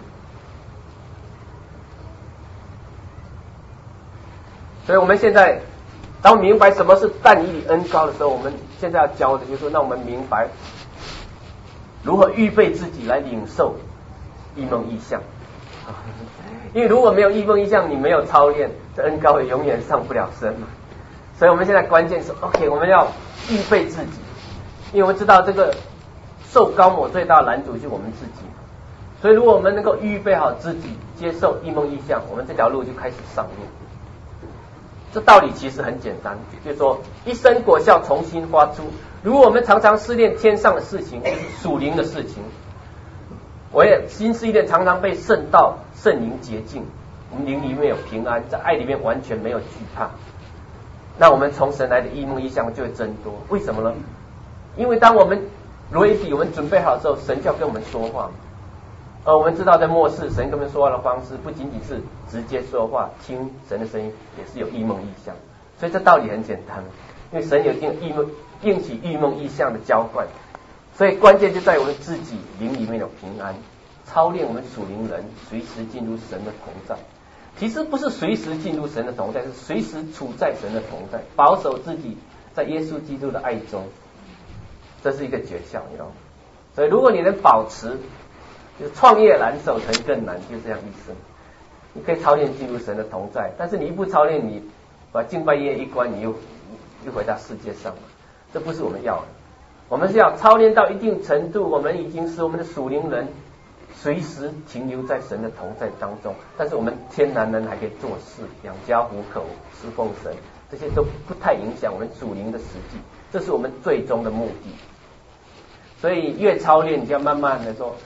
所以我们现在当明白什么是但以理恩膏的时候，我们现在要教的就是说，让我们明白如何预备自己来领受异梦异象。因为如果没有异梦异象，你没有操练，这恩膏也永远上不了身嘛。所以我们现在关键是 OK， 我们要预备自己，因为我们知道这个受膏抹最大的拦阻就是我们自己。所以如果我们能够预备好自己，接受异梦异象，我们这条路就开始上路。这道理其实很简单，就是说一生果效重新发出。如果我们常常思念天上的事情，就是属灵的事情，我也心思意念常常被圣道圣灵洁净，我们灵里面有平安，在爱里面完全没有惧怕，那我们从神来的异梦异象就会增多。为什么呢？因为当我们 ready 我们准备好的时候，神就要跟我们说话。而我们知道在末世，神跟我们说话的方式不仅仅是直接说话，听神的声音，也是有异梦异象。所以这道理很简单，因为神有定异梦应起异梦异象的浇灌，所以关键就在我们自己灵里面有平安，操练我们属灵人随时进入神的同在。其实不是随时进入神的同在，是随时处在神的同在，保守自己在耶稣基督的爱中，这是一个诀窍，你知道吗？所以如果你能保持，就是创业难，守成更难，就这样一生。你可以操练进入神的同在，但是你一不操练，你把敬拜业一关，你又又回到世界上了，这不是我们要的。我们是要操练到一定程度，我们已经是我们的属灵人随时停留在神的同在当中，但是我们天然人还可以做事，养家糊口，侍奉神，这些都不太影响我们属灵的实际，这是我们最终的目的。所以越操练，你就要慢慢的说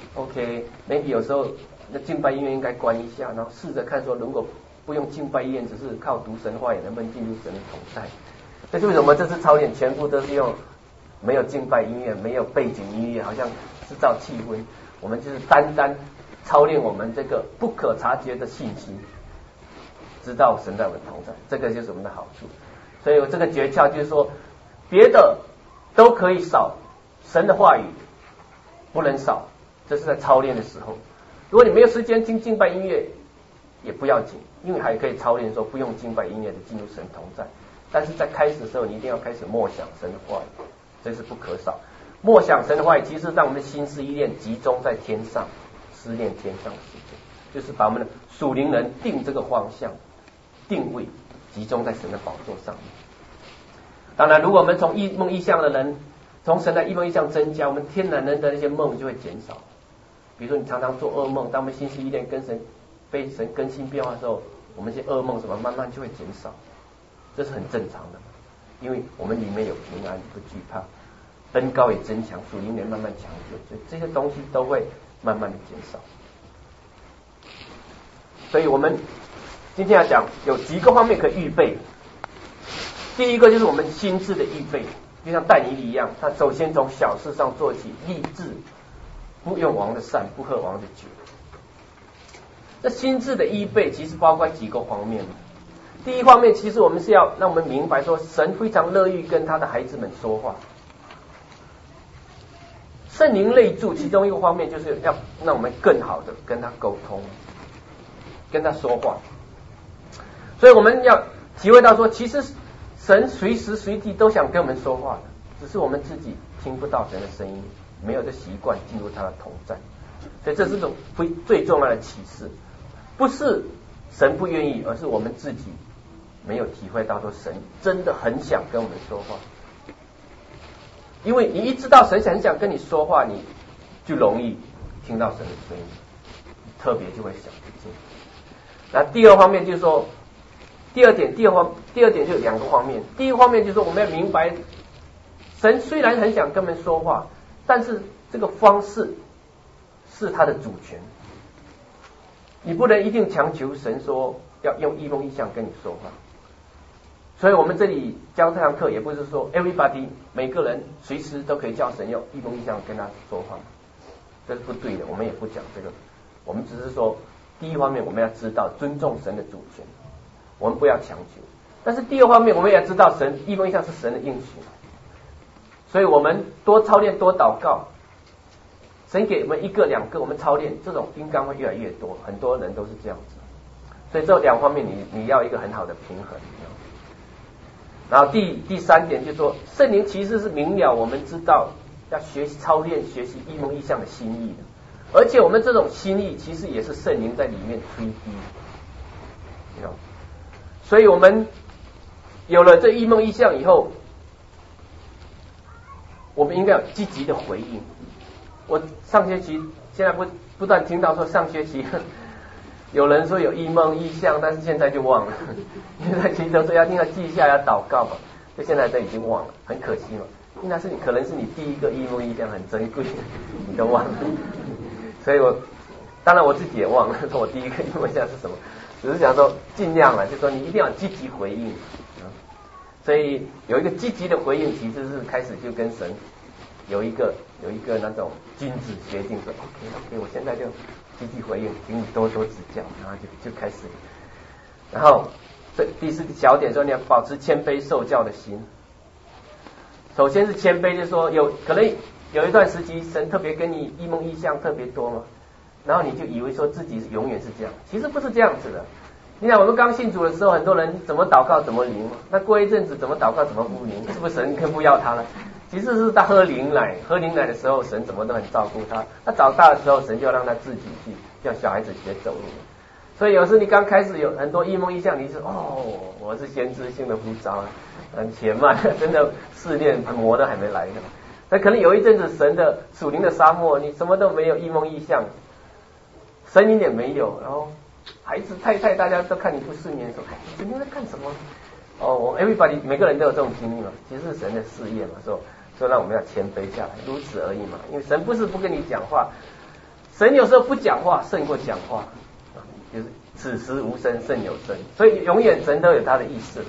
OK， maybe 有时候那敬拜音乐应该关一下，然后试着看说，如果不用敬拜音乐，只是靠读神话，也能不能进入神的同在。这是为什么这次操练全部都是用没有敬拜音乐，没有背景音乐，好像制造气氛，我们就是单单操练我们这个不可察觉的信息，知道神在我们同在，这个就是我们的好处。所以我这个诀窍就是说，别的都可以少，神的话语不能少，这是在操练的时候。如果你没有时间听敬拜音乐也不要紧，因为还可以操练说不用敬拜音乐的进入神同在。但是在开始的时候，你一定要开始默想神的话语，这是不可少。默想神的话语，其实让我们的心思意念集中在天上，思念天上的事情，就是把我们的属灵人定这个方向，定位集中在神的宝座上面。当然，如果我们从异梦异象的人，从神的异梦异象增加，我们天然人的那些梦就会减少。比如说你常常做噩梦，当我们心思意念跟神被神更新变化的时候，我们这些噩梦什么慢慢就会减少，这是很正常的，因为我们里面有平安，不惧怕，恩膏也增强，属灵也慢慢强就，所以这些东西都会慢慢的减少。所以我们今天要讲有几个方面可以预备。第一个就是我们心智的预备，就像但以理一样，他首先从小事上做起，立志不用王的膳，不喝王的酒。这心智的预备其实包括几个方面。第一方面，其实我们是要让我们明白说，神非常乐意跟他的孩子们说话。圣灵内住，其中一个方面就是要让我们更好的跟他沟通。 跟他说话。所以我们要体会到说，其实神随时随地都想跟我们说话的，只是我们自己听不到神的声音，没有这习惯进入他的同在。所以这是种最最重要的启示，不是神不愿意，而是我们自己没有体会到说神真的很想跟我们说话。因为你一知道神很想跟你说话，你就容易听到神的声音，特别就会想去听。那第二方面就是说，第二点，第二方第二点就有两个方面。第一个方面就是说，我们要明白，神虽然很想跟我们说话，但是这个方式是他的主权，你不能一定强求神说要用异梦异象跟你说话。所以我们这里教这堂课也不是说 everybody 每个人随时都可以叫神用异梦异象跟他说话，这是不对的，我们也不讲这个。我们只是说，第一方面我们要知道尊重神的主权，我们不要强求。但是第二方面我们也要知道神异梦异象是神的应许，所以我们多操练多祷告，神给我们一个两个，我们操练，这种应该会越来越多，很多人都是这样子。所以这两方面你你要一个很好的平衡。然后第第三点就是说，圣灵其实是明了我们知道要学习操练学习异梦异象的心意的，而且我们这种心意其实也是圣灵在里面推逼，所以我们有了这异梦异象以后，我们应该有积极的回应。我上学期现在不不断听到说上学期有人说有异梦异象，但是现在就忘了。现在其实都说要听要记下要祷告嘛，就现在都已经忘了，很可惜嘛。因为那是你可能是你第一个异梦异象，很珍贵，你都忘了。所以我当然我自己也忘了，说我第一个异梦异象是什么，只是想说尽量了，就说你一定要积极回应。所以有一个积极的回应，其实是开始就跟神有一个有一个那种君子协定，说 OK OK， 我现在就积极回应，请你多多指教，然后就就开始。然后这第四个小点说，你要保持谦卑受教的心。首先是谦卑，就是说有可能有一段时期神特别跟你异梦异象特别多嘛，然后你就以为说自己永远是这样，其实不是这样子的。你看我们刚信主的时候，很多人怎么祷告怎么灵，那过一阵子怎么祷告怎么不灵，是不是神更不要他了？其实是他喝灵奶，喝灵奶的时候神怎么都很照顾他，他长大的时候神就要让他自己去像小孩子学走路。所以有时你刚开始有很多异梦异象，你是哦，我是先知性的呼召，很且慢，真的试炼磨的还没来呢。那可能有一阵子神的属灵的沙漠，你什么都没有，异梦异象，声音也没有，然后孩子太太大家都看你不顺眼，说哎，你今天在干什么？哦，我 everybody 每个人都有这种经历嘛，其实是神的事业嘛，说说让我们要谦卑下来，如此而已嘛。因为神不是不跟你讲话，神有时候不讲话胜过讲话，就是此时无声胜有声，所以永远神都有他的意思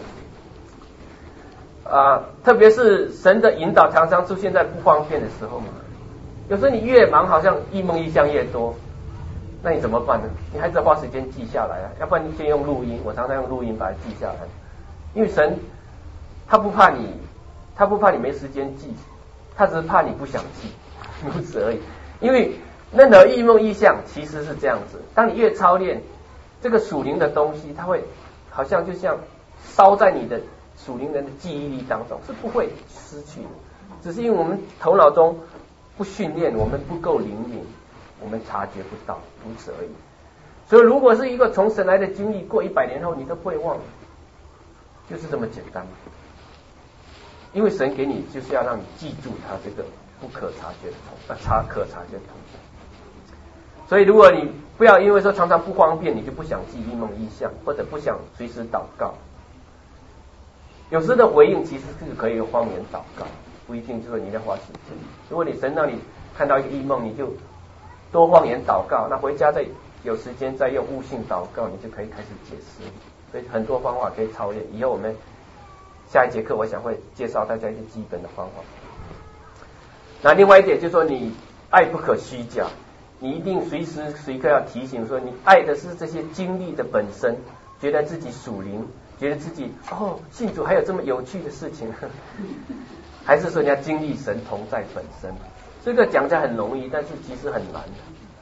啊、呃。特别是神的引导常常出现在不方便的时候嘛，有时候你越忙，好像异梦异象越多，那你怎么办呢？你还是要花时间记下来啊，要不然你先用录音，我常常用录音把它记下来，因为神他不怕你，他不怕你没时间记，他只是怕你不想记，如此而已。因为任何异梦异象其实是这样子，当你越操练这个属灵的东西，它会好像就像烧在你的属灵人的记忆力当中，是不会失去的，只是因为我们头脑中不训练，我们不够灵敏，我们察觉不到，如此而已。所以如果是一个从神来的经历，过一百年后你都不会忘了，就是这么简单。因为神给你就是要让你记住他这个不可察觉的同，察可察觉的同在。所以如果你不要因为说常常不方便，你就不想记异梦异象，或者不想随时祷告。有时的回应其实是可以用方言祷告，不一定就是你在花时间。如果你神让你看到一个异梦，你就多方言祷告，那回家再有时间再用悟性祷告，你就可以开始解释。所以很多方法可以操练，以后我们下一节课我想会介绍大家一些基本的方法。那另外一点就是说，你爱不可虚假，你一定随时随刻要提醒说，你爱的是这些经历的本身，觉得自己属灵，觉得自己哦信主还有这么有趣的事情，还是说你要经历神同在本身？这个讲起来很容易，但是其实很难的。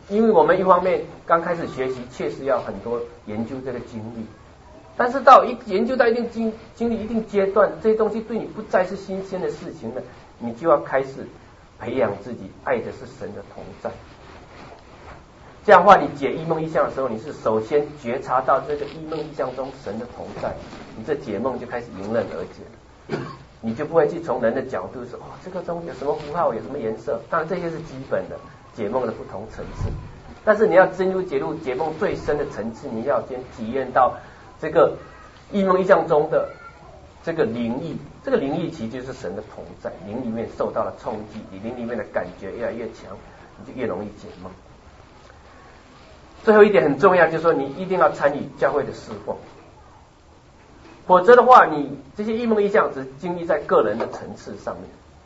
因为我们一方面刚开始学习，确实要很多研究这个经历，但是到一研究到一定经经历一定阶段，这些东西对你不再是新鲜的事情了，你就要开始培养自己爱的是神的同在。这样的话，你解异梦异象的时候，你是首先觉察到这个异梦异象中神的同在，你这解梦就开始迎刃而解了。你就不会去从人的角度说，哦，这个中有什么符号，有什么颜色，当然这些是基本的解梦的不同层次。但是你要深入解入解梦最深的层次，你要先体验到这个异梦异象中的这个灵异，这个灵异其实就是神的同在，灵里面受到了冲击，你灵里面的感觉越来越强，你就越容易解梦。最后一点很重要，就是说你一定要参与教会的侍奉，否则的话，你这些异梦异象只经历在个人的层次上面，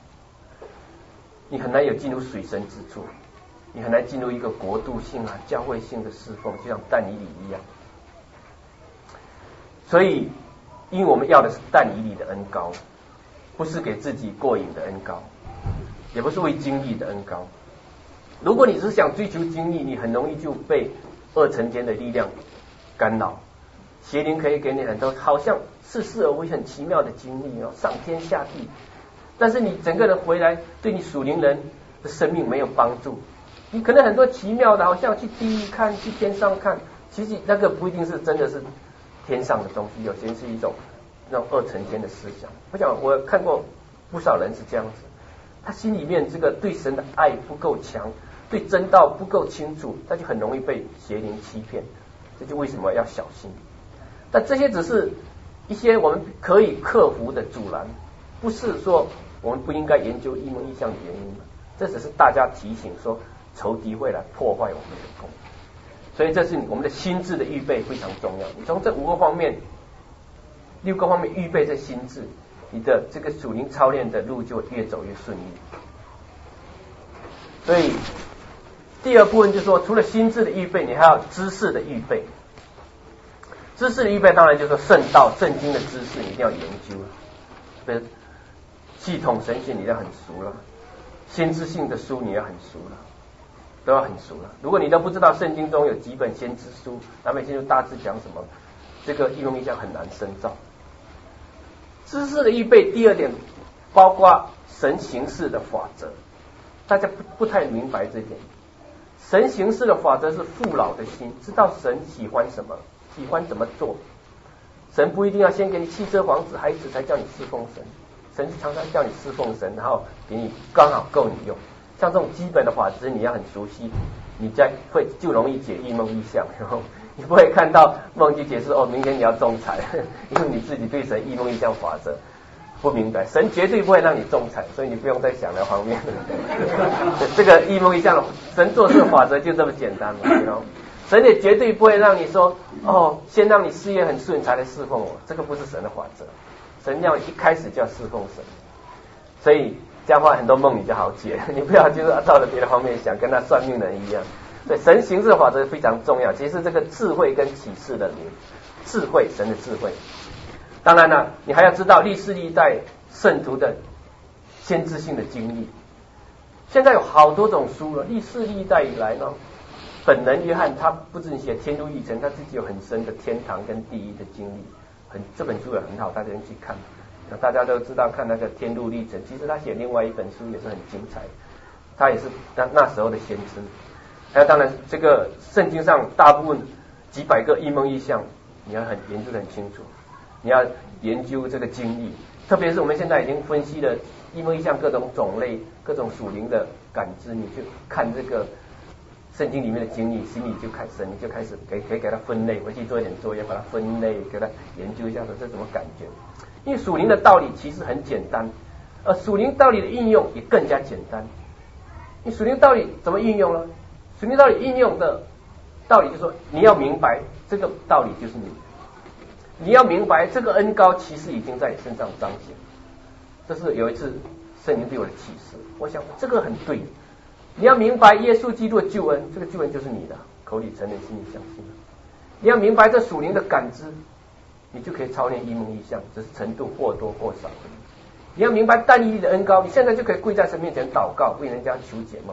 你很难有进入水深之处，你很难进入一个国度性啊、教会性的侍奉，就像但以理一样。所以，因为我们要的是但以理的恩膏，不是给自己过瘾的恩膏，也不是为经历的恩膏。如果你只是想追求经历，你很容易就被二层间的力量干扰。邪灵可以给你很多好像似是而非很奇妙的经历哦，上天下地，但是你整个人回来对你属灵人的生命没有帮助。你可能很多奇妙的，好像去地狱看，去天上看，其实那个不一定是真的是天上的东西，有些是一种那种二层间的思想。我想我看过不少人是这样子，他心里面这个对神的爱不够强，对真道不够清楚，他就很容易被邪灵欺骗。这就为什么要小心。但这些只是一些我们可以克服的阻拦，不是说我们不应该研究异梦异象的原因。这只是大家提醒说仇敌会来破坏我们的功，所以这是我们的心智的预备非常重要。你从这五个方面、六个方面预备这心智，你的这个属灵操练的路就越走越顺利。所以第二部分就是说，除了心智的预备，你还要知识的预备。知识的预备当然就是说圣道、圣经的知识你一定要研究了，比如系统神学你要很熟了，先知性的书你要很熟了，都要很熟了。如果你都不知道圣经中有几本先知书，南北经就大致讲什么，这个异梦异象很难深造。知识的预备第二点包括神行事的法则，大家不不太明白这点。神行事的法则是父老的心，知道神喜欢什么，喜欢怎么做。神不一定要先给你汽车、房子、孩子才叫你侍奉神，神是常常叫你侍奉神，然后给你刚好够你用。像这种基本的法则你要很熟悉，你才会就容易解异梦异象。然后你不会看到梦就解释哦，明天你要中彩，因为你自己对神异梦异象法则不明白，神绝对不会让你中彩，所以你不用再想那方面。这个异梦异象的神做事的法则就这么简单嘛，然后神也绝对不会让你说哦，先让你事业很顺才来侍奉我，这个不是神的法则。神要一开始就要侍奉神，所以这样的话很多梦你就好解，你不要就是照着别的方面想，跟他算命人一样。所以神行事的法则非常重要，其实这个智慧跟启示的灵，智慧，神的智慧。当然了，你还要知道历世历代圣徒的先知性的经历。现在有好多种书了，历世历代以来呢，本人约翰他不只写天路历程，他自己有很深的天堂跟地狱的经历，很这本书也很好，大家去看。那大家都知道看那个天路历程，其实他写另外一本书也是很精彩，他也是那那时候的先知。还有当然这个圣经上大部分几百个异梦异象，你要很研究得很清楚，你要研究这个经历，特别是我们现在已经分析了异梦异象各种种类、各种属灵的感知，你去看这个圣经里面的经历，心里就开始，你就开始给可以给它分类，回去做一点作业，把它分类，给它研究一下，说这什么感觉。因为属灵的道理其实很简单，而属灵道理的应用也更加简单。你属灵道理怎么应用呢？属灵道理应用的道理就是说，你要明白这个道理就是你，你要明白这个恩膏其实已经在你身上彰显。这是有一次圣灵对我的启示，我想这个很对。你要明白耶稣基督的救恩，这个救恩就是你的，口里承认，心里相信。你要明白这属灵的感知，你就可以操练异梦异象，只是程度或多或少而已。你要明白但以理的恩膏，你现在就可以跪在神面前祷告，为人家求解梦。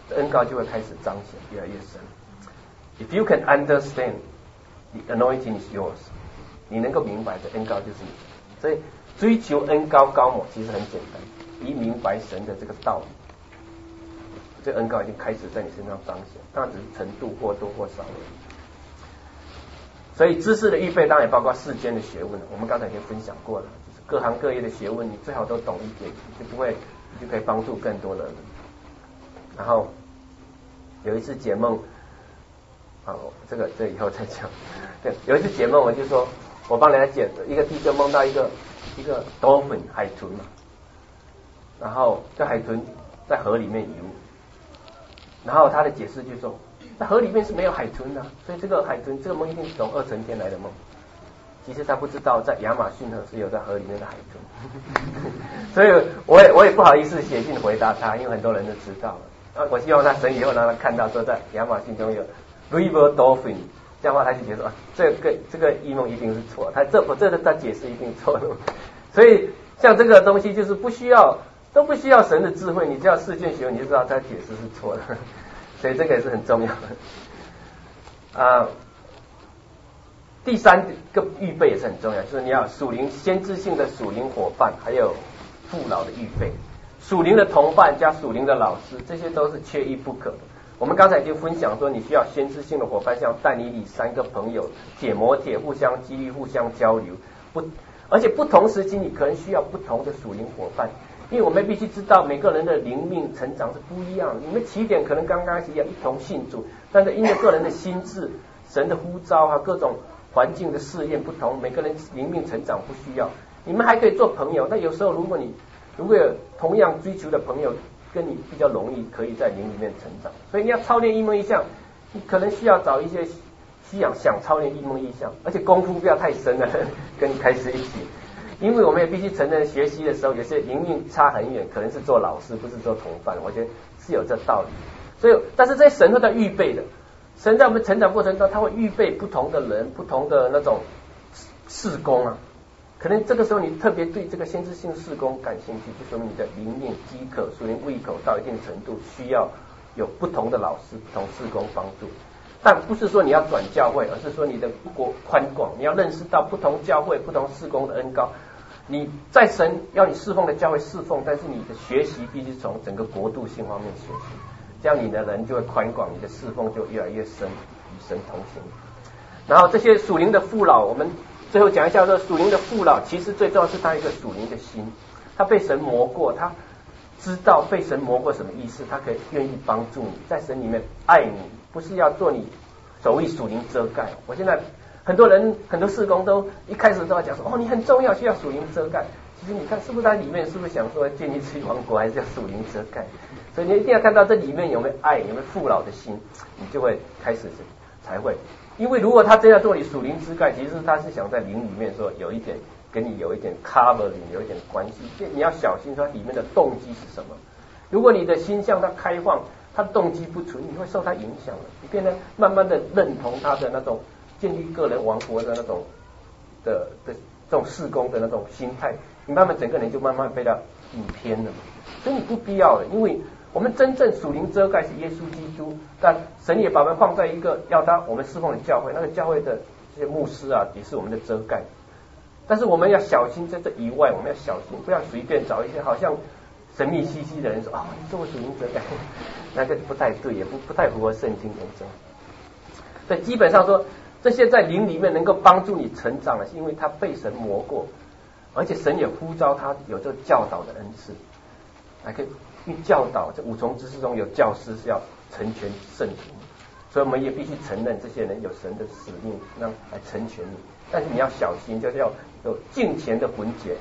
恩膏就会开始彰显，越来越深。If you can understand, the anointing is yours. 你能够明白的恩膏就是你。所以追求恩膏高抹其实很简单，以明白神的这个道理，这恩膏已经开始在你身上彰显，当然只是程度或多或少而已。所以知识的预备当然也包括世间的学问，我们刚才已经分享过了，就是各行各业的学问，你最好都懂一点，就不会，你就可以帮助更多的人。然后有一次解梦，好，这个这以后再讲。对，有一次解梦，我就说，我帮人家解，一个弟兄梦到一个一个 dolphin 海豚嘛，然后这海豚在河里面游，然后他的解释就说，在河里面是没有海豚的，所以这个海豚这个梦一定是从二层天来的梦。其实他不知道，在亚马逊河是有在河里面的海豚，所以我也我也不好意思写信回答他，因为很多人都知道了。我希望他神以后让他看到说在亚马逊中有 river dolphin， 这样的话他就觉得啊，这个这个异梦一定是错，他这我这个他解释一定错了。所以像这个东西就是不需要都不需要神的智慧，你只要世间学问你就知道他解释是错的，所以这个也是很重要的啊。第三个预备也是很重要，就是你要属灵先知性的属灵伙伴，还有父老的预备。属灵的同伴加属灵的老师，这些都是缺一不可的。我们刚才已经分享说，你需要先知性的伙伴，像但以理三个朋友，铁摩铁互相激励，互相交流。不，而且不同时期你可能需要不同的属灵伙伴，因为我们必须知道每个人的灵命成长是不一样的。你们起点可能刚刚一样一同信主，但是因为个人的心智、神的呼召啊，各种环境的试验不同，每个人灵命成长不需要。你们还可以做朋友，那有时候如果你如果有同样追求的朋友，跟你比较容易可以在灵里面成长。所以你要操练异梦异象，你可能需要找一些需要想操练异梦异象，而且功夫不要太深了，跟你开始一起。因为我们也必须承认，学习的时候有些灵命差很远，可能是做老师，不是做同伴。我觉得是有这道理。所以，但是这些神会在预备的。神在我们成长过程中，他会预备不同的人，不同的那种事工啊。可能这个时候你特别对这个先知性事工感兴趣，就说明你的灵命饥渴、属灵胃口到一定程度，需要有不同的老师、不同事工帮助。但不是说你要转教会，而是说你的国宽广，你要认识到不同教会、不同事工的恩膏。你在神要你侍奉的教会侍奉，但是你的学习必须从整个国度性方面学习。这样你的人就会宽广，你的侍奉就越来越深，与神同行。然后这些属灵的父老，我们最后讲一下说，属灵的父老其实最重要是他一个属灵的心，他被神磨过，他知道被神磨过什么意思，他可以愿意帮助你，在神里面爱你，不是要做你所谓属灵遮盖。我现在很多人很多事工都一开始都要讲说，哦，你很重要，需要属灵遮盖。其实你看是不是在里面是不是想说建立自己王国，还是要属灵遮盖？所以你一定要看到这里面有没有爱，有没有父老的心，你就会开始才会。因为如果他真要做你属灵遮盖，其实他是想在灵里面说有一点跟你有一点 covering， 有一点关系。你要小心说里面的动机是什么。如果你的心向他开放，他的动机不纯，你会受他影响了，你变得慢慢的认同他的那种建立个人王国的那种的的这种事工的那种心态，你慢慢整个人就慢慢被他引偏了。所以你不必要了，因为我们真正属灵遮盖是耶稣基督，但神也把我们放在一个要他我们侍奉的教会，那个教会的这些牧师啊，也是我们的遮盖。但是我们要小心，在这以外，我们要小心，不要随便找一些好像神秘兮兮的人说啊、哦，你做属灵遮盖，那个不太对，也不不太符合圣经原则。所以基本上说，这些在灵里面能够帮助你成长的，是因为他被神磨过，而且神也呼召他有这个教导的恩赐，来可以。因为教导这五重知识中有教师是要成全圣徒，所以我们也必须承认这些人有神的使命，让来成全你。但是你要小心，就是要有敬虔的魂结。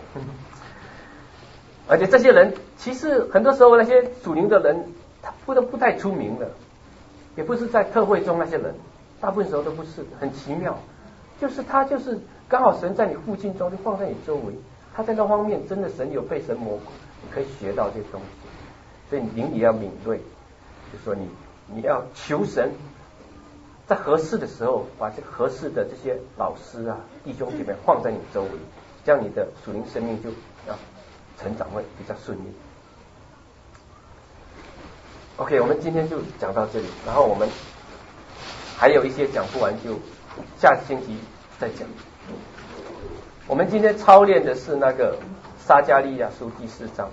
而且这些人其实很多时候那些属灵的人，他不都不太出名的，也不是在特会中那些人，大部分时候都不是，很奇妙。就是他就是刚好神在你附近中就放在你周围，他在那方面真的神有被神磨过，你可以学到这些东西。所以你灵里要敏锐，就说你你要求神，在合适的时候把这个合适的这些老师啊、弟兄姐妹放在你周围，这样你的属灵生命就要成长会比较顺利。 OK， 我们今天就讲到这里，然后我们还有一些讲不完，就下星期再讲。我们今天操练的是那个撒迦利亚书第四章。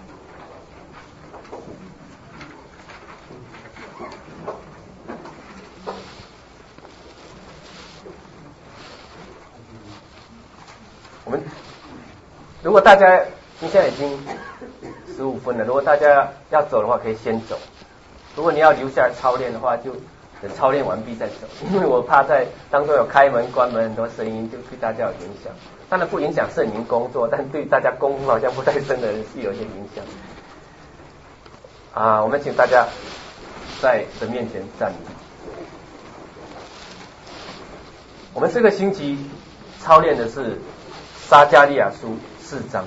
我们如果大家你现在已经十五分了，如果大家要走的话，可以先走。如果你要留下来操练的话，就等操练完毕再走，因为我怕在当中有开门关门很多声音，就对大家有影响。当然不影响圣灵工作，但对大家功夫好像不太深的人是有一些影响。啊，我们请大家在神面前站立。我们这个星期操练的是撒迦利亚书四章。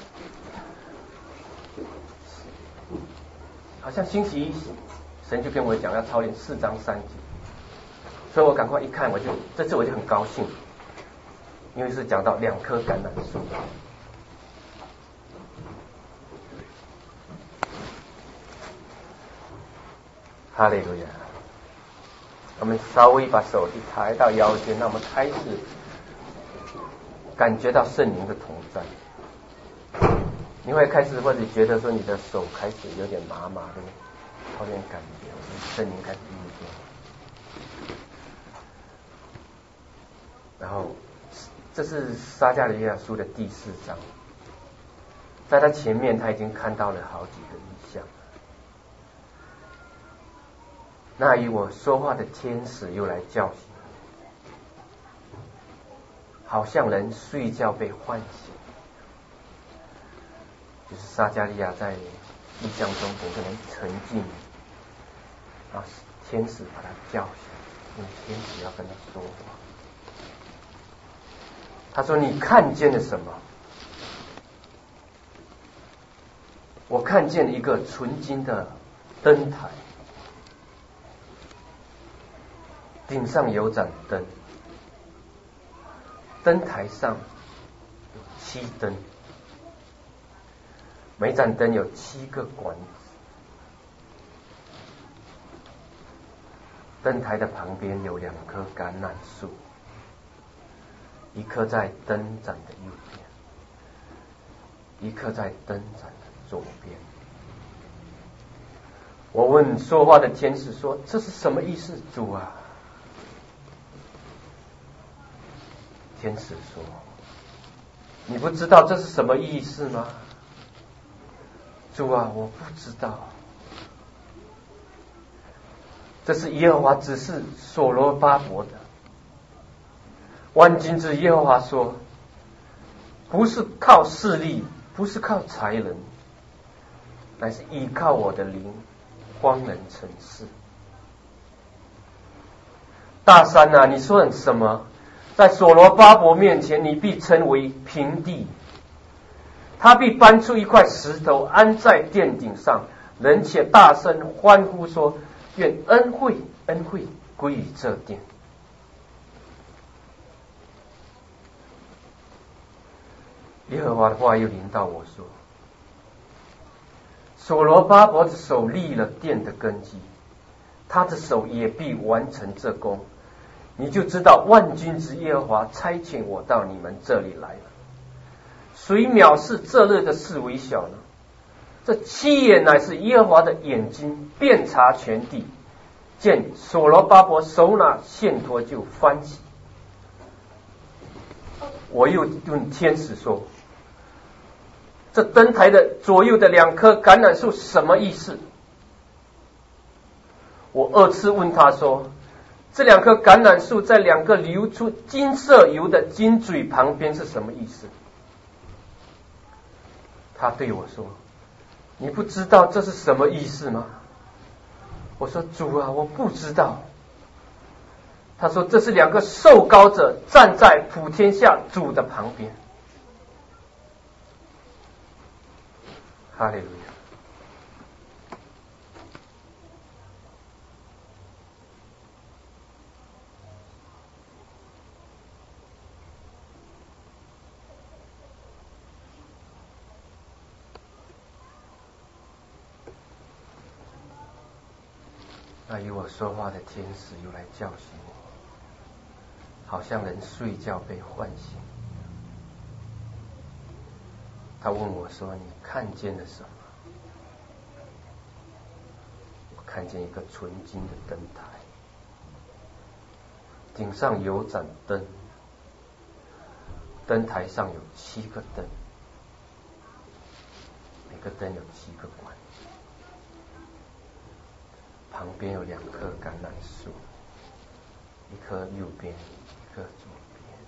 好像星期一神就跟我讲要操练四章三节，所以我赶快一看，我就这次我就很高兴，因为是讲到两棵橄榄树。哈利路亚！我们稍微把手一抬到腰间，那我们开始感觉到圣灵的同在。你会开始或者觉得说你的手开始有点麻麻的操练感觉，圣灵开始运作。然后这是撒迦利亚书的第四章，在他前面他已经看到了好几个异象。那与我说话的天使又来叫醒，好像人睡觉被唤醒。就是撒迦利亚在异象中整个人沉浸，啊，天使把他叫醒，因为天使要跟他说话。他说：“你看见了什么？”我看见一个纯金的灯台，顶上有盏灯，灯台上有七灯。每盏灯有七个管子，灯台的旁边有两棵橄榄树，一棵在灯盏的右边，一棵在灯盏的左边。我问说话的天使说：“这是什么意思，主啊？”天使说：“你不知道这是什么意思吗？”主啊，我不知道。这是耶和华指示所罗巴伯的。万军之耶和华说：“不是靠势力，不是靠才能，乃是依靠我的灵，方能成事。”大山啊，你说什么？在所罗巴伯面前，你必称为平地。他必搬出一块石头，安在殿顶上，人且大声欢呼说：“愿恩惠恩惠归于这殿。”耶和华的话又临到我说：“所罗巴伯的手立了殿的根基，他的手也必完成这工。你就知道万军之耶和华差遣我到你们这里来了。谁藐视这类的事为小呢？这七眼乃是耶和华的眼睛，遍察全地。见所罗巴伯手拿线砣就翻起。我又问天使说：“这灯台的左右的两棵橄榄树什么意思？”我二次问他说：“这两棵橄榄树在两个流出金色油的金嘴旁边是什么意思？”他对我说：“你不知道这是什么意思吗？”我说：“主啊，我不知道。”他说：“这是两个受膏者站在普天下主的旁边。”哈利路亚。 那与我说话的天使又来叫醒我，好像人睡觉被唤醒。他问我说：“你看见了什么？”我看见一个纯金的灯台，顶上有盏灯，灯台上有七个灯，每个灯有七个管，旁边有两棵橄榄树，一棵右边，一棵左边。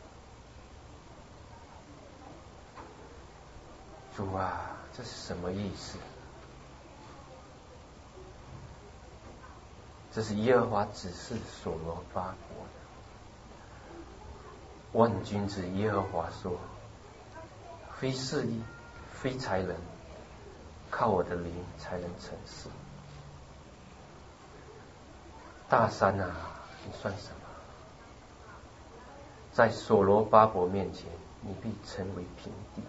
主啊，这是什么意思？这是耶和华指示所罗巴伯的。万军之耶和华说：非势力，非才能，靠我的灵才能成事。大山啊，你算什么？在所罗巴伯面前，你必成为平地。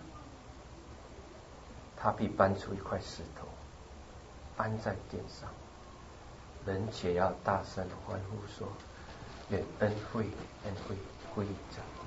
他必搬出一块石头，安在殿上。人且要大声欢呼说：愿恩惠恩惠归于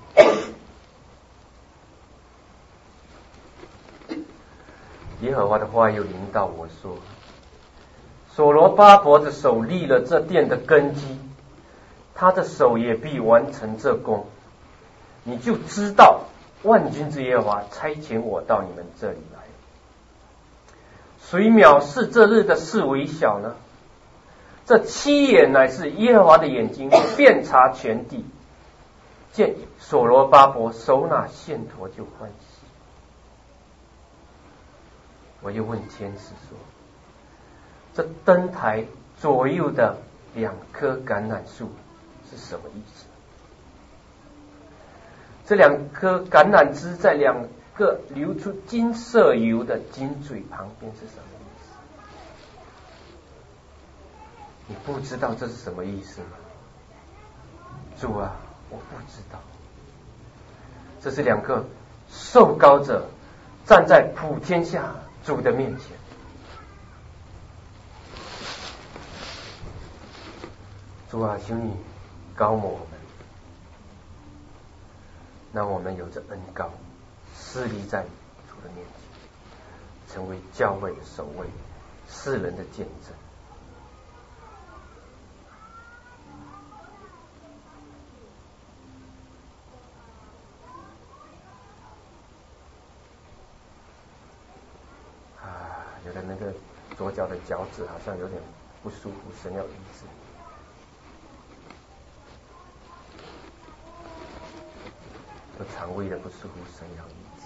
这殿。耶和华的话又临到我说：所罗巴伯的手立了这殿的根基，他的手也必完成这工。你就知道万军之耶和华差遣我到你们这里来。谁藐视这日的事为小呢？这七眼乃是耶和华的眼睛，遍察全地。见所罗巴伯手拿线砣就欢喜。我又问天使说：这灯台左右的两棵橄榄树是什么意思？这两颗橄榄枝在两个流出金色油的金嘴旁边是什么意思？你不知道这是什么意思吗？主啊，我不知道。这是两个受膏者站在普天下主的面前。主啊，求你膏抹我们，让我们有着恩膏，侍立在主的面前，成为教会的守卫，世人的见证。啊，有的那个左脚的脚趾好像有点不舒服，神要医治。有肠胃的不舒服，神要医治，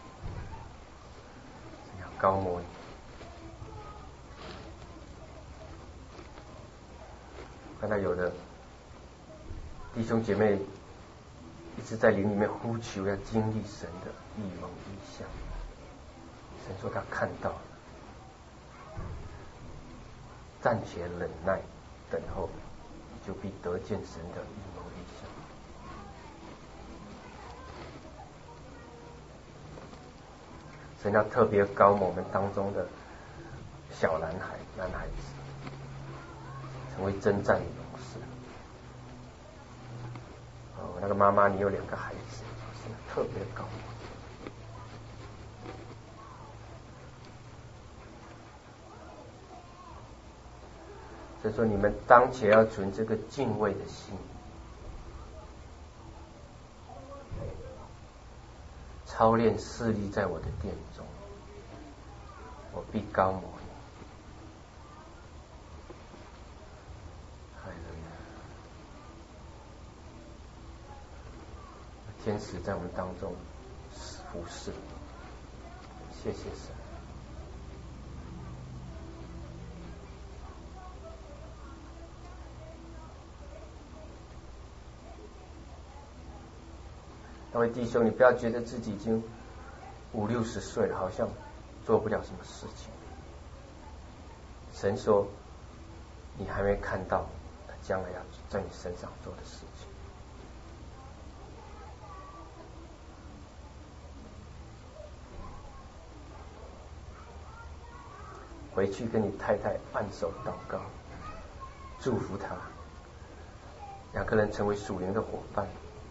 神要膏抹你。看到有的弟兄姐妹一直在灵里面呼求，要经历神的异梦异象。神说他看到了，暂且忍耐等候，你就必得见神的异梦异象。神要特别膏抹我们当中的小男孩、男孩子，成为征战勇士。哦，那个妈妈，你有两个孩子，神特别膏抹。所以说，你们当前要存这个敬畏的心，操练侍立在我的殿中，我必膏抹你。哈利路亚！天使在我们当中服侍，谢谢神。各位弟兄，你不要觉得自己已经五六十岁了，好像做不了什么事情。神说，你还没看到他将来要在你身上做的事情。回去跟你太太按手祷告， 祝福他，两个人成为属灵的伙伴。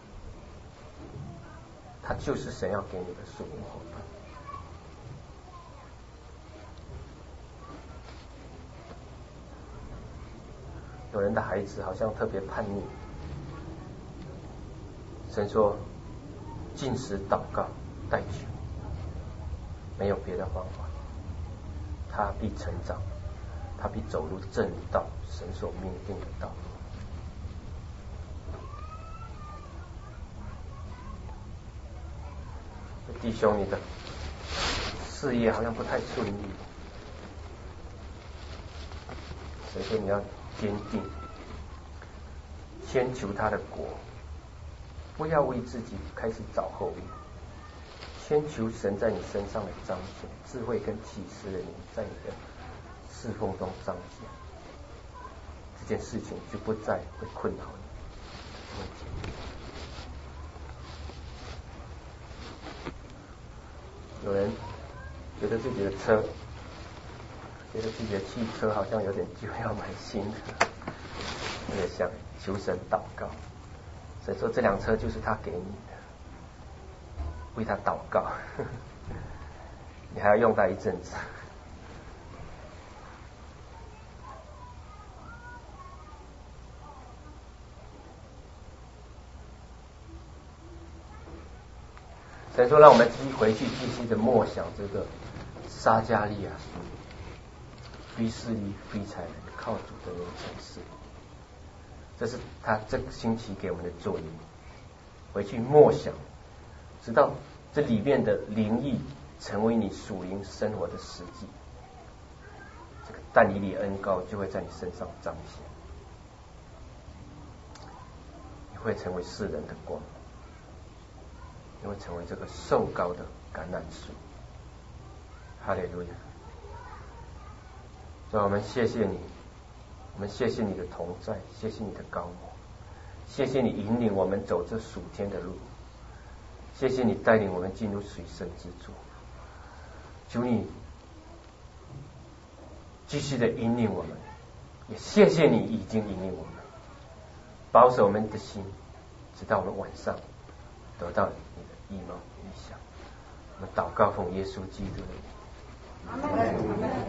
他就是神要给你的属灵伙伴。有人的孩子好像特别叛逆，神说禁食祷告代求，没有别的方法，他必成长，他必走入正道，神所命定的道路。弟兄，你的事业好像不太顺利，神说你要坚定，先求他的国，不要为自己开始找后路，先求神在你身上的彰显，智慧跟启示的灵在你的侍奉中彰显，这件事情就不再会困扰你。有人觉得自己的车，觉得自己的汽车好像有点就要买新的，我也想求神祷告，神说这辆车就是他给你的，为他祷告，呵呵，你还要用它一阵子。神说让我们继续回去继续的默想这个撒迦利亚书，非势力非才能靠主的人成事，这是他这个星期给我们的作业。回去默想，直到这里面的灵意成为你属灵生活的实际，这个但以理恩膏就会在你身上彰显，你会成为世人的光，你会成为这个受膏的橄榄树。哈利路亚！所以我们谢谢你，我们谢谢你的同在，谢谢你的膏抹，谢谢你引领我们走这属天的路，谢谢你带领我们进入水深之处。求你继续的引领我们，也谢谢你已经引领我们，保守我们的心，直到我们晚上得到你的意貌意象。我们祷告奉耶稣基督的名。